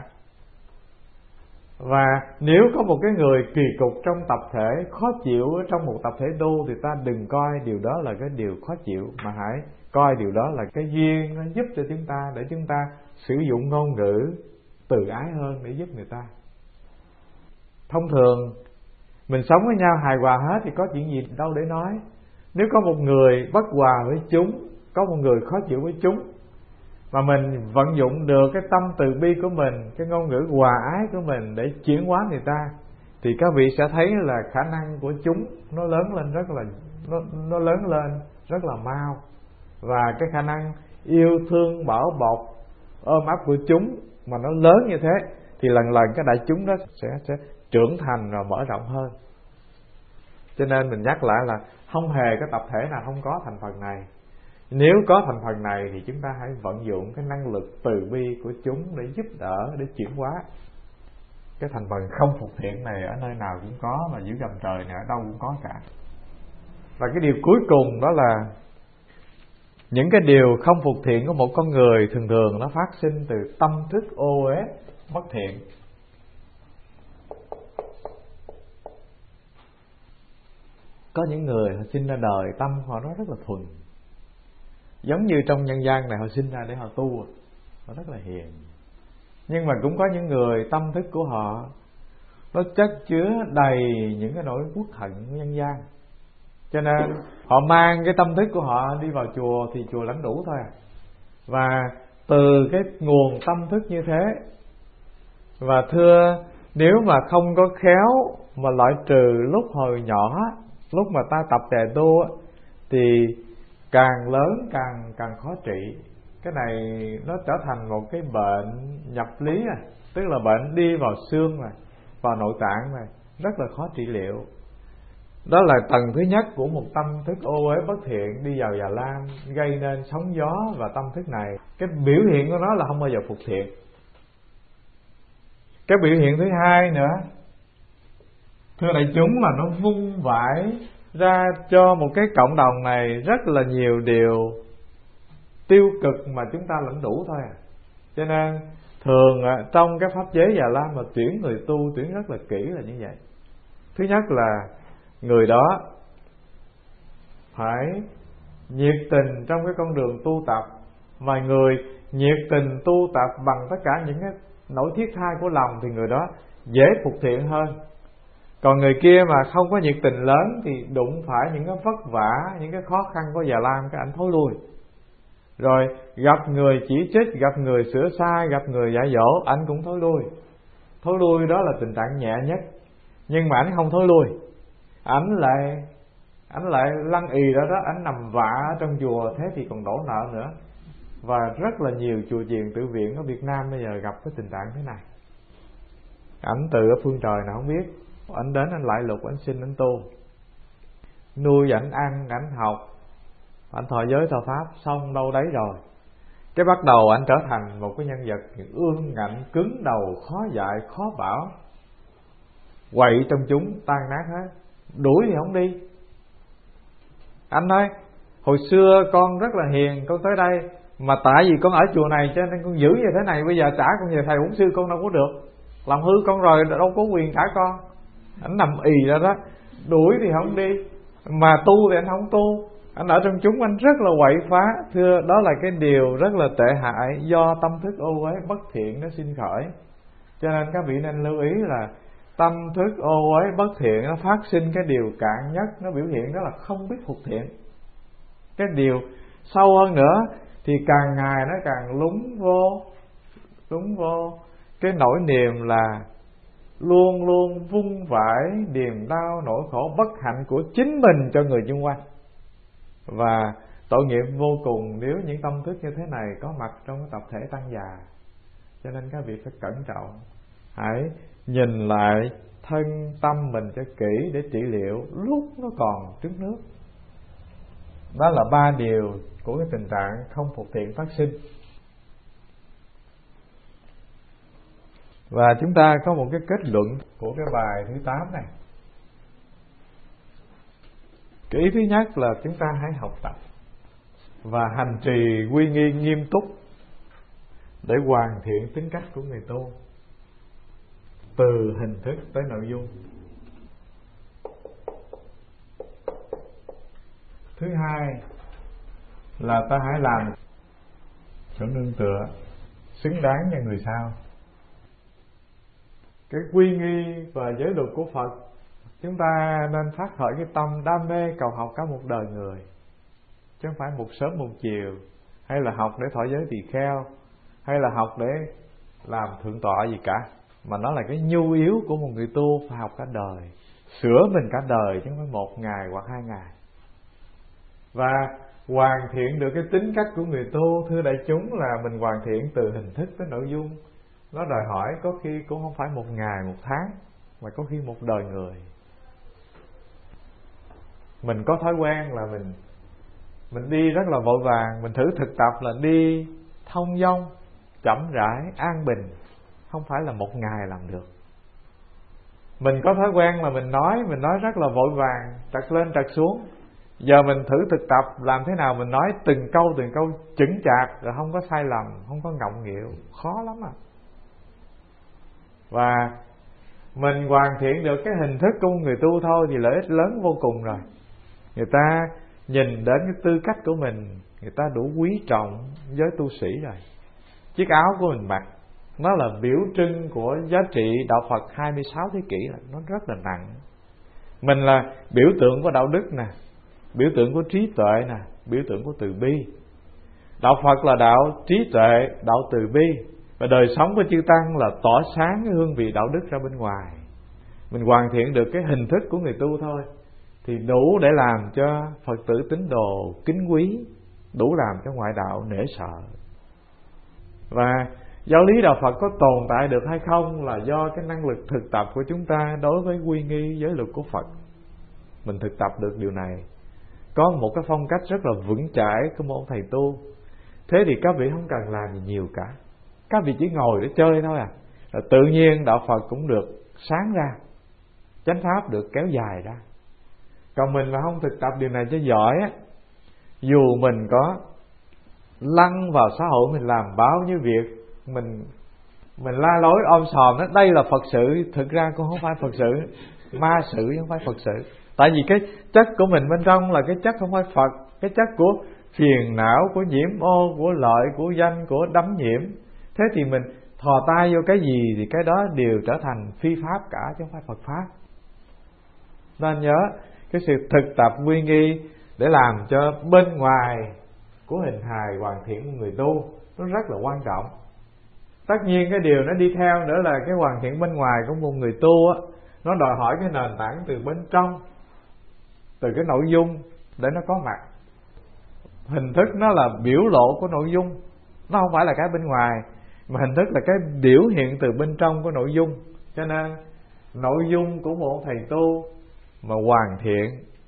Và nếu có một cái người kỳ cục trong tập thể, khó chịu trong một tập thể tu, thì ta đừng coi điều đó là cái điều khó chịu, mà hãy coi điều đó là cái duyên nó giúp cho chúng ta, để chúng ta sử dụng ngôn ngữ từ ái hơn để giúp người ta. Thông thường mình sống với nhau hài hòa hết thì có chuyện gì đâu để nói. Nếu có một người bất hòa với chúng, có một người khó chịu với chúng, mà mình vận dụng được cái tâm từ bi của mình, cái ngôn ngữ hòa ái của mình để chuyển hóa người ta, thì các vị sẽ thấy là khả năng của chúng nó lớn lên rất là nó, nó lớn lên rất là mau. Và cái khả năng yêu thương bảo bọc ôm ấp của chúng mà nó lớn như thế, thì lần lần cái đại chúng đó sẽ sẽ trưởng thành và mở rộng hơn. Cho nên mình nhắc lại là không hề cái tập thể nào không có thành phần này. Nếu có thành phần này thì chúng ta hãy vận dụng cái năng lực từ bi của chúng để giúp đỡ, để chuyển hóa. Cái thành phần không phục thiện này ở nơi nào cũng có, mà dưới gầm trời này ở đâu cũng có cả. Và cái điều cuối cùng đó là những cái điều không phục thiện của một con người thường thường nó phát sinh từ tâm thức ô uế bất thiện. Có những người họ sinh ra đời tâm họ nó rất là thuần, giống như trong nhân gian này họ sinh ra để họ tu, họ rất là hiền. Nhưng mà cũng có những người tâm thức của họ nó chất chứa đầy những cái nỗi uất hận của nhân gian, cho nên họ mang cái tâm thức của họ đi vào chùa thì chùa lãnh đủ thôi. Và từ cái nguồn tâm thức như thế, và thưa, nếu mà không có khéo mà loại trừ lúc hồi nhỏ, lúc mà ta tập tề tu, thì càng lớn càng càng khó trị. Cái này nó trở thành một cái bệnh nhập lý, à, tức là bệnh đi vào xương này, vào nội tạng này, rất là khó trị liệu. Đó là tầng thứ nhất của một tâm thức ô uế bất thiện đi vào Già Lam, gây nên sóng gió và tâm thức này. Cái biểu hiện của nó là không bao giờ phục thiện. Cái biểu hiện thứ hai nữa, thưa đại chúng, là nó vung vãi ra cho một cái cộng đồng này rất là nhiều điều tiêu cực mà chúng ta lãnh đủ thôi à. Cho nên thường trong cái pháp giới Già Lam mà tuyển người tu tuyển rất là kỹ là như vậy. Thứ nhất là người đó phải nhiệt tình trong cái con đường tu tập, mà người nhiệt tình tu tập bằng tất cả những cái nỗi thiết tha của lòng thì người đó dễ phục thiện hơn. Còn người kia mà không có nhiệt tình lớn thì đụng phải những cái vất vả, những cái khó khăn của Già Lam, cái ảnh thối lui. Rồi gặp người chỉ trích, gặp người sửa sai, gặp người dạy dỗ, ảnh cũng thối lui. Thối lui đó là tình trạng nhẹ nhất. Nhưng mà ảnh không thối lui, ảnh lại ảnh lại lăn ì đó đó, ảnh nằm vạ trong chùa, thế thì còn đổ nợ nữa. Và rất là nhiều chùa chiền tự viện ở Việt Nam bây giờ gặp cái tình trạng thế này. Ảnh từ ở phương trời nào không biết, ảnh đến anh lại lục, ảnh xin ảnh tu, nuôi ảnh ăn, ảnh học, Ảnh thọ giới thọ pháp xong đâu đấy rồi, cái bắt đầu ảnh trở thành một cái nhân vật ương ngạnh, cứng đầu, khó dạy, khó bảo, quậy trong chúng tan nát hết. Đuổi thì không đi. Anh nói hồi xưa con rất là hiền, con tới đây mà tại vì con ở chùa này cho nên con giữ như thế này, bây giờ trả con về thầy bổn sư con đâu có được, làm hư con rồi đâu có quyền trả con. Ảnh nằm ì ra đó, đuổi thì không đi, mà tu thì anh không tu. Anh ở trong chúng anh rất là quậy phá. Thưa, đó là cái điều rất là tệ hại, do tâm thức ô uế bất thiện nó sinh khởi. Cho nên các vị nên lưu ý là tâm thức ô uế bất thiện nó phát sinh cái điều cạn nhất, nó biểu hiện đó là không biết phục thiện. Cái điều sâu hơn nữa thì càng ngày nó càng lún vô, lún vô cái nỗi niềm là luôn luôn vung vãi điềm đau nỗi khổ bất hạnh của chính mình cho người xung quanh. Và tội nghiệp vô cùng nếu những tâm thức như thế này có mặt trong cái tập thể tăng già. Cho nên các vị phải cẩn trọng, hãy nhìn lại thân tâm mình cho kỹ để trị liệu lúc nó còn trứng nước. Đó là ba điều của cái tình trạng không phục thiện phát sinh. Và chúng ta có một cái kết luận của cái bài thứ tám này. Cái ý thứ nhất là chúng ta hãy học tập và hành trì quy nghi nghiêm túc để hoàn thiện tính cách của người tu, từ hình thức tới nội dung. Thứ hai là ta hãy làm chỗ nương tựa xứng đáng cho người sau. Cái quy nghi và giới luật của Phật, chúng ta nên phát khởi cái tâm đam mê cầu học cả một đời người, chứ không phải một sớm một chiều, hay là học để thọ giới tỳ kheo, hay là học để làm thượng tọa gì cả, mà nó là cái nhu yếu của một người tu phải học cả đời, sửa mình cả đời chứ không phải một ngày hoặc hai ngày. Và hoàn thiện được cái tính cách của người tu, thưa đại chúng, là mình hoàn thiện từ hình thức tới nội dung. Nó đòi hỏi có khi cũng không phải một ngày một tháng, mà có khi một đời người. Mình có thói quen là mình Mình đi rất là vội vàng. Mình thử thực tập là đi thông dong, chậm rãi, an bình, không phải là một ngày làm được. Mình có thói quen là mình nói Mình nói rất là vội vàng, trật lên trật xuống. Giờ mình thử thực tập làm thế nào mình nói từng câu từng câu chững chạc, rồi không có sai lầm, không có ngọng nghịu. Khó lắm à. Và mình hoàn thiện được cái hình thức của người tu thôi thì lợi ích lớn vô cùng rồi. Người ta nhìn đến cái tư cách của mình, người ta đủ quý trọng giới tu sĩ rồi. Chiếc áo của mình mặc, nó là biểu trưng của giá trị đạo Phật hai mươi sáu thế kỷ, là nó rất là nặng. Mình là biểu tượng của đạo đức nè, biểu tượng của trí tuệ nè, biểu tượng của từ bi. Đạo Phật là đạo trí tuệ, đạo từ bi, và đời sống của chư tăng là tỏa sáng cái hương vị đạo đức ra bên ngoài. Mình hoàn thiện được cái hình thức của người tu thôi thì đủ để làm cho Phật tử tín đồ kính quý, đủ làm cho ngoại đạo nể sợ. Và giáo lý đạo Phật có tồn tại được hay không là do cái năng lực thực tập của chúng ta đối với quy nghi giới luật của Phật. Mình thực tập được điều này, có một cái phong cách rất là vững chãi của một thầy tu. Thế thì các vị không cần làm gì nhiều cả, các vị chỉ ngồi để chơi thôi à. Rồi tự nhiên đạo Phật cũng được sáng ra, chánh pháp được kéo dài ra. Còn mình mà không thực tập điều này cho giỏi á, dù mình có lăn vào xã hội, mình làm bao nhiêu việc, mình mình la lối om sòm đó, đây là Phật sự, thực ra cũng không phải Phật sự, ma sự chứ không phải Phật sự. Tại vì cái chất của mình bên trong là cái chất không phải Phật, cái chất của phiền não, của nhiễm ô, của lợi, của danh, của đắm nhiễm. Thế thì mình thò tay vô cái gì thì cái đó đều trở thành phi pháp cả, chứ không phải Phật pháp. Nên nhớ cái sự thực tập quy nghi để làm cho bên ngoài của hình hài hoàn thiện của người tu nó rất là quan trọng. Tất nhiên cái điều nó đi theo nữa là cái hoàn thiện bên ngoài của một người tu á, nó đòi hỏi cái nền tảng từ bên trong, từ cái nội dung để nó có mặt. Hình thức nó là biểu lộ của nội dung, nó không phải là cái bên ngoài, mà hình thức là cái biểu hiện từ bên trong của nội dung. Cho nên nội dung của một thầy tu mà hoàn thiện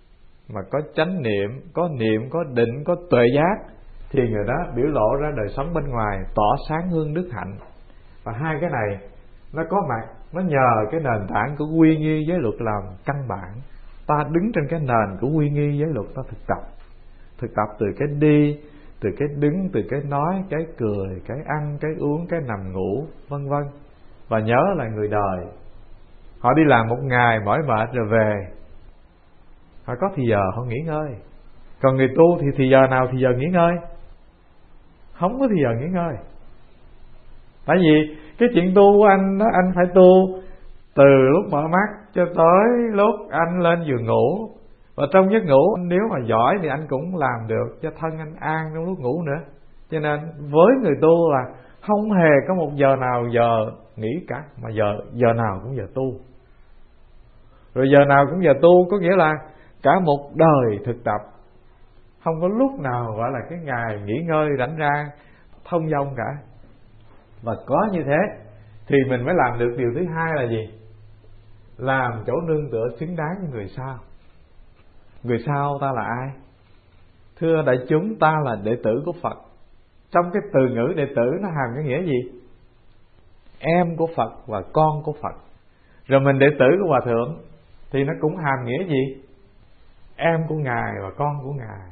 mà có chánh niệm, có niệm, có định, có tuệ giác, thì người đó biểu lộ ra đời sống bên ngoài tỏ sáng hương đức hạnh. Và hai cái này nó có mặt, nó nhờ cái nền tảng của quy nghi giới luật làm căn bản. Ta đứng trên cái nền của quy nghi giới luật, ta thực tập. Thực tập từ cái đi, từ cái đứng, từ cái nói, cái cười, cái ăn, cái uống, cái nằm ngủ, vân vân. Và nhớ là người đời, họ đi làm một ngày mỏi mệt rồi về, họ có thì giờ họ nghỉ ngơi. Còn người tu thì thì giờ nào thì giờ nghỉ ngơi? Không có thì giờ nghỉ ngơi. Tại vì cái chuyện tu của anh đó, anh phải tu từ lúc mở mắt cho tới lúc anh lên giường ngủ. Và trong giấc ngủ, nếu mà giỏi thì anh cũng làm được cho thân anh an trong lúc ngủ nữa. Cho nên với người tu là không hề có một giờ nào giờ nghỉ cả, mà giờ giờ nào cũng giờ tu. Rồi giờ nào cũng giờ tu, có nghĩa là cả một đời thực tập, không có lúc nào gọi là cái ngày nghỉ ngơi rảnh ra thông dong cả. Và có như thế thì mình mới làm được điều thứ hai là gì? Làm chỗ nương tựa xứng đáng với người sau. Người sau ta là ai? Thưa đại chúng, ta là đệ tử của Phật. Trong cái từ ngữ đệ tử nó hàm cái nghĩa gì? Em của Phật và con của Phật. Rồi mình đệ tử của Hòa Thượng thì nó cũng hàm nghĩa gì? Em của Ngài và con của Ngài.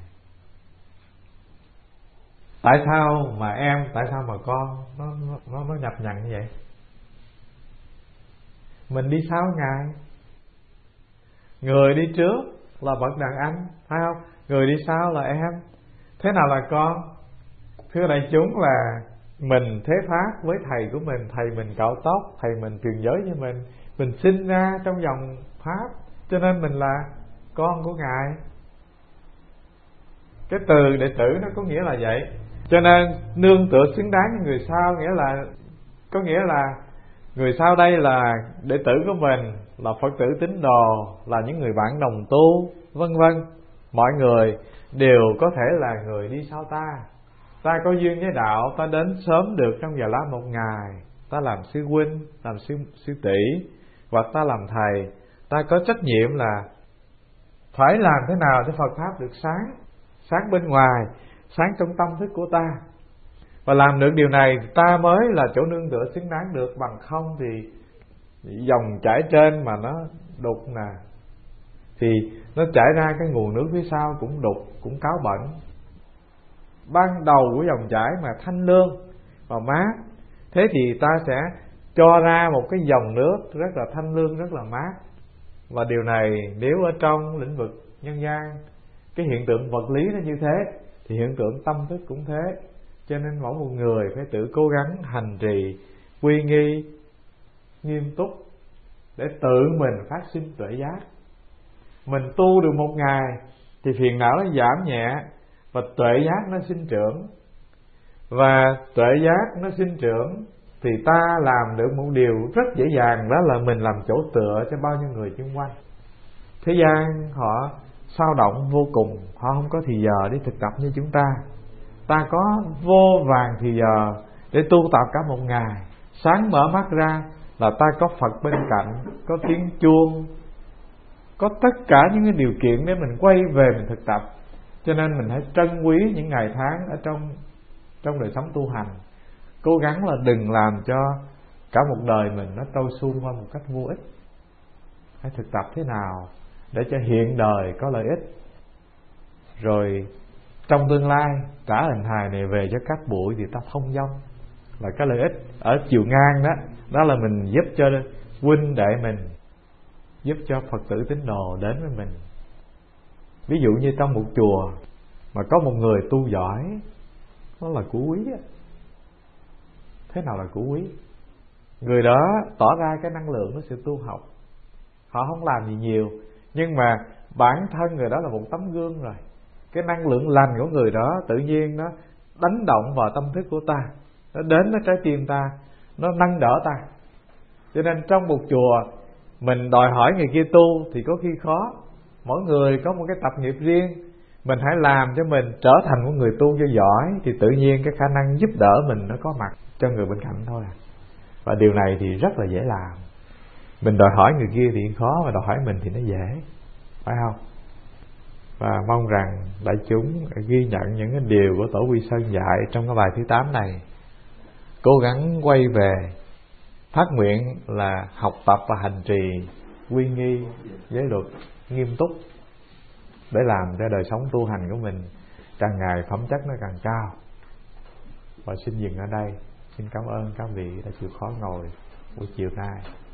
Tại sao mà em, tại sao mà con nó, nó, nó nhập nhằng như vậy? Mình đi sau Ngài. Người đi trước là bậc đàn anh, phải không? Người đi sau là em. Thế nào là con? Thưa đại chúng, là mình thế pháp với thầy của mình. Thầy mình cạo tóc, thầy mình truyền giới cho mình. Mình sinh ra trong dòng pháp, cho nên mình là con của Ngài. Cái từ đệ tử nó có nghĩa là vậy. Cho nên nương tựa xứng đáng với người sau, nghĩa là có nghĩa là người sau đây là đệ tử của mình, là Phật tử tín đồ, là những người bạn đồng tu, vân vân. Mọi người đều có thể là người đi sau ta. Ta có duyên với đạo, ta đến sớm được trong giờ lá một ngày. Ta làm sư huynh, làm sư, sư tỷ, hoặc ta làm thầy. Ta có trách nhiệm là phải làm thế nào để Phật Pháp được sáng. Sáng bên ngoài, sáng trong tâm thức của ta. Và làm được điều này ta mới là chỗ nương tựa xứng đáng được. Bằng không thì dòng chảy trên mà nó đục nè, thì nó chảy ra cái nguồn nước phía sau cũng đục, cũng cáo bẩn. Ban đầu của dòng chảy mà thanh lương và mát, thế thì ta sẽ cho ra một cái dòng nước rất là thanh lương, rất là mát. Và điều này nếu ở trong lĩnh vực nhân gian, cái hiện tượng vật lý nó như thế, thì hiện tượng tâm thức cũng thế. Cho nên mỗi một người phải tự cố gắng hành trì, quy nghi, nghiêm túc, để tự mình phát sinh tuệ giác. Mình tu được một ngày thì phiền não nó giảm nhẹ, và tuệ giác nó sinh trưởng. Và tuệ giác nó sinh trưởng thì ta làm được một điều rất dễ dàng, đó là mình làm chỗ tựa cho bao nhiêu người xung quanh. Thế gian họ sao động vô cùng, họ không có thì giờ để thực tập như chúng ta. Ta có vô vàng thì giờ để tu tập cả một ngày. Sáng mở mắt ra là ta có Phật bên cạnh, có tiếng chuông, có tất cả những cái điều kiện để mình quay về mình thực tập. Cho nên mình hãy trân quý những ngày tháng ở trong trong đời sống tu hành. Cố gắng là đừng làm cho cả một đời mình nó trôi suông qua một cách vô ích. Hãy thực tập thế nào để cho hiện đời có lợi ích, rồi trong tương lai trả hình hài này về cho các bụi thì ta thông dong. Là cái lợi ích ở chiều ngang đó, đó là mình giúp cho huynh đệ mình, giúp cho Phật tử tín đồ đến với mình. Ví dụ như trong một chùa mà có một người tu giỏi, đó là của quý. Thế nào là của quý? Người đó tỏ ra cái năng lượng của sự tu học. Họ không làm gì nhiều, nhưng mà bản thân người đó là một tấm gương rồi. Cái năng lượng lành của người đó tự nhiên nó đánh động vào tâm thức của ta, nó đến với trái tim ta, nó nâng đỡ ta. Cho nên trong một chùa mình đòi hỏi người kia tu thì có khi khó. Mỗi người có một cái tập nghiệp riêng. Mình hãy làm cho mình trở thành một người tu cho giỏi, thì tự nhiên cái khả năng giúp đỡ mình nó có mặt cho người bên cạnh thôi à. Và điều này thì rất là dễ làm. Mình đòi hỏi người kia thì khó, mà đòi hỏi mình thì nó dễ, phải không? Và mong rằng đại chúng ghi nhận những cái điều của Tổ Quy Sơn dạy trong cái bài thứ tám này, cố gắng quay về phát nguyện là học tập và hành trì quy nghi giới luật nghiêm túc để làm cho đời sống tu hành của mình càng ngày phẩm chất nó càng cao. Và xin dừng ở đây. Xin cảm ơn các vị đã chịu khó ngồi buổi chiều nay.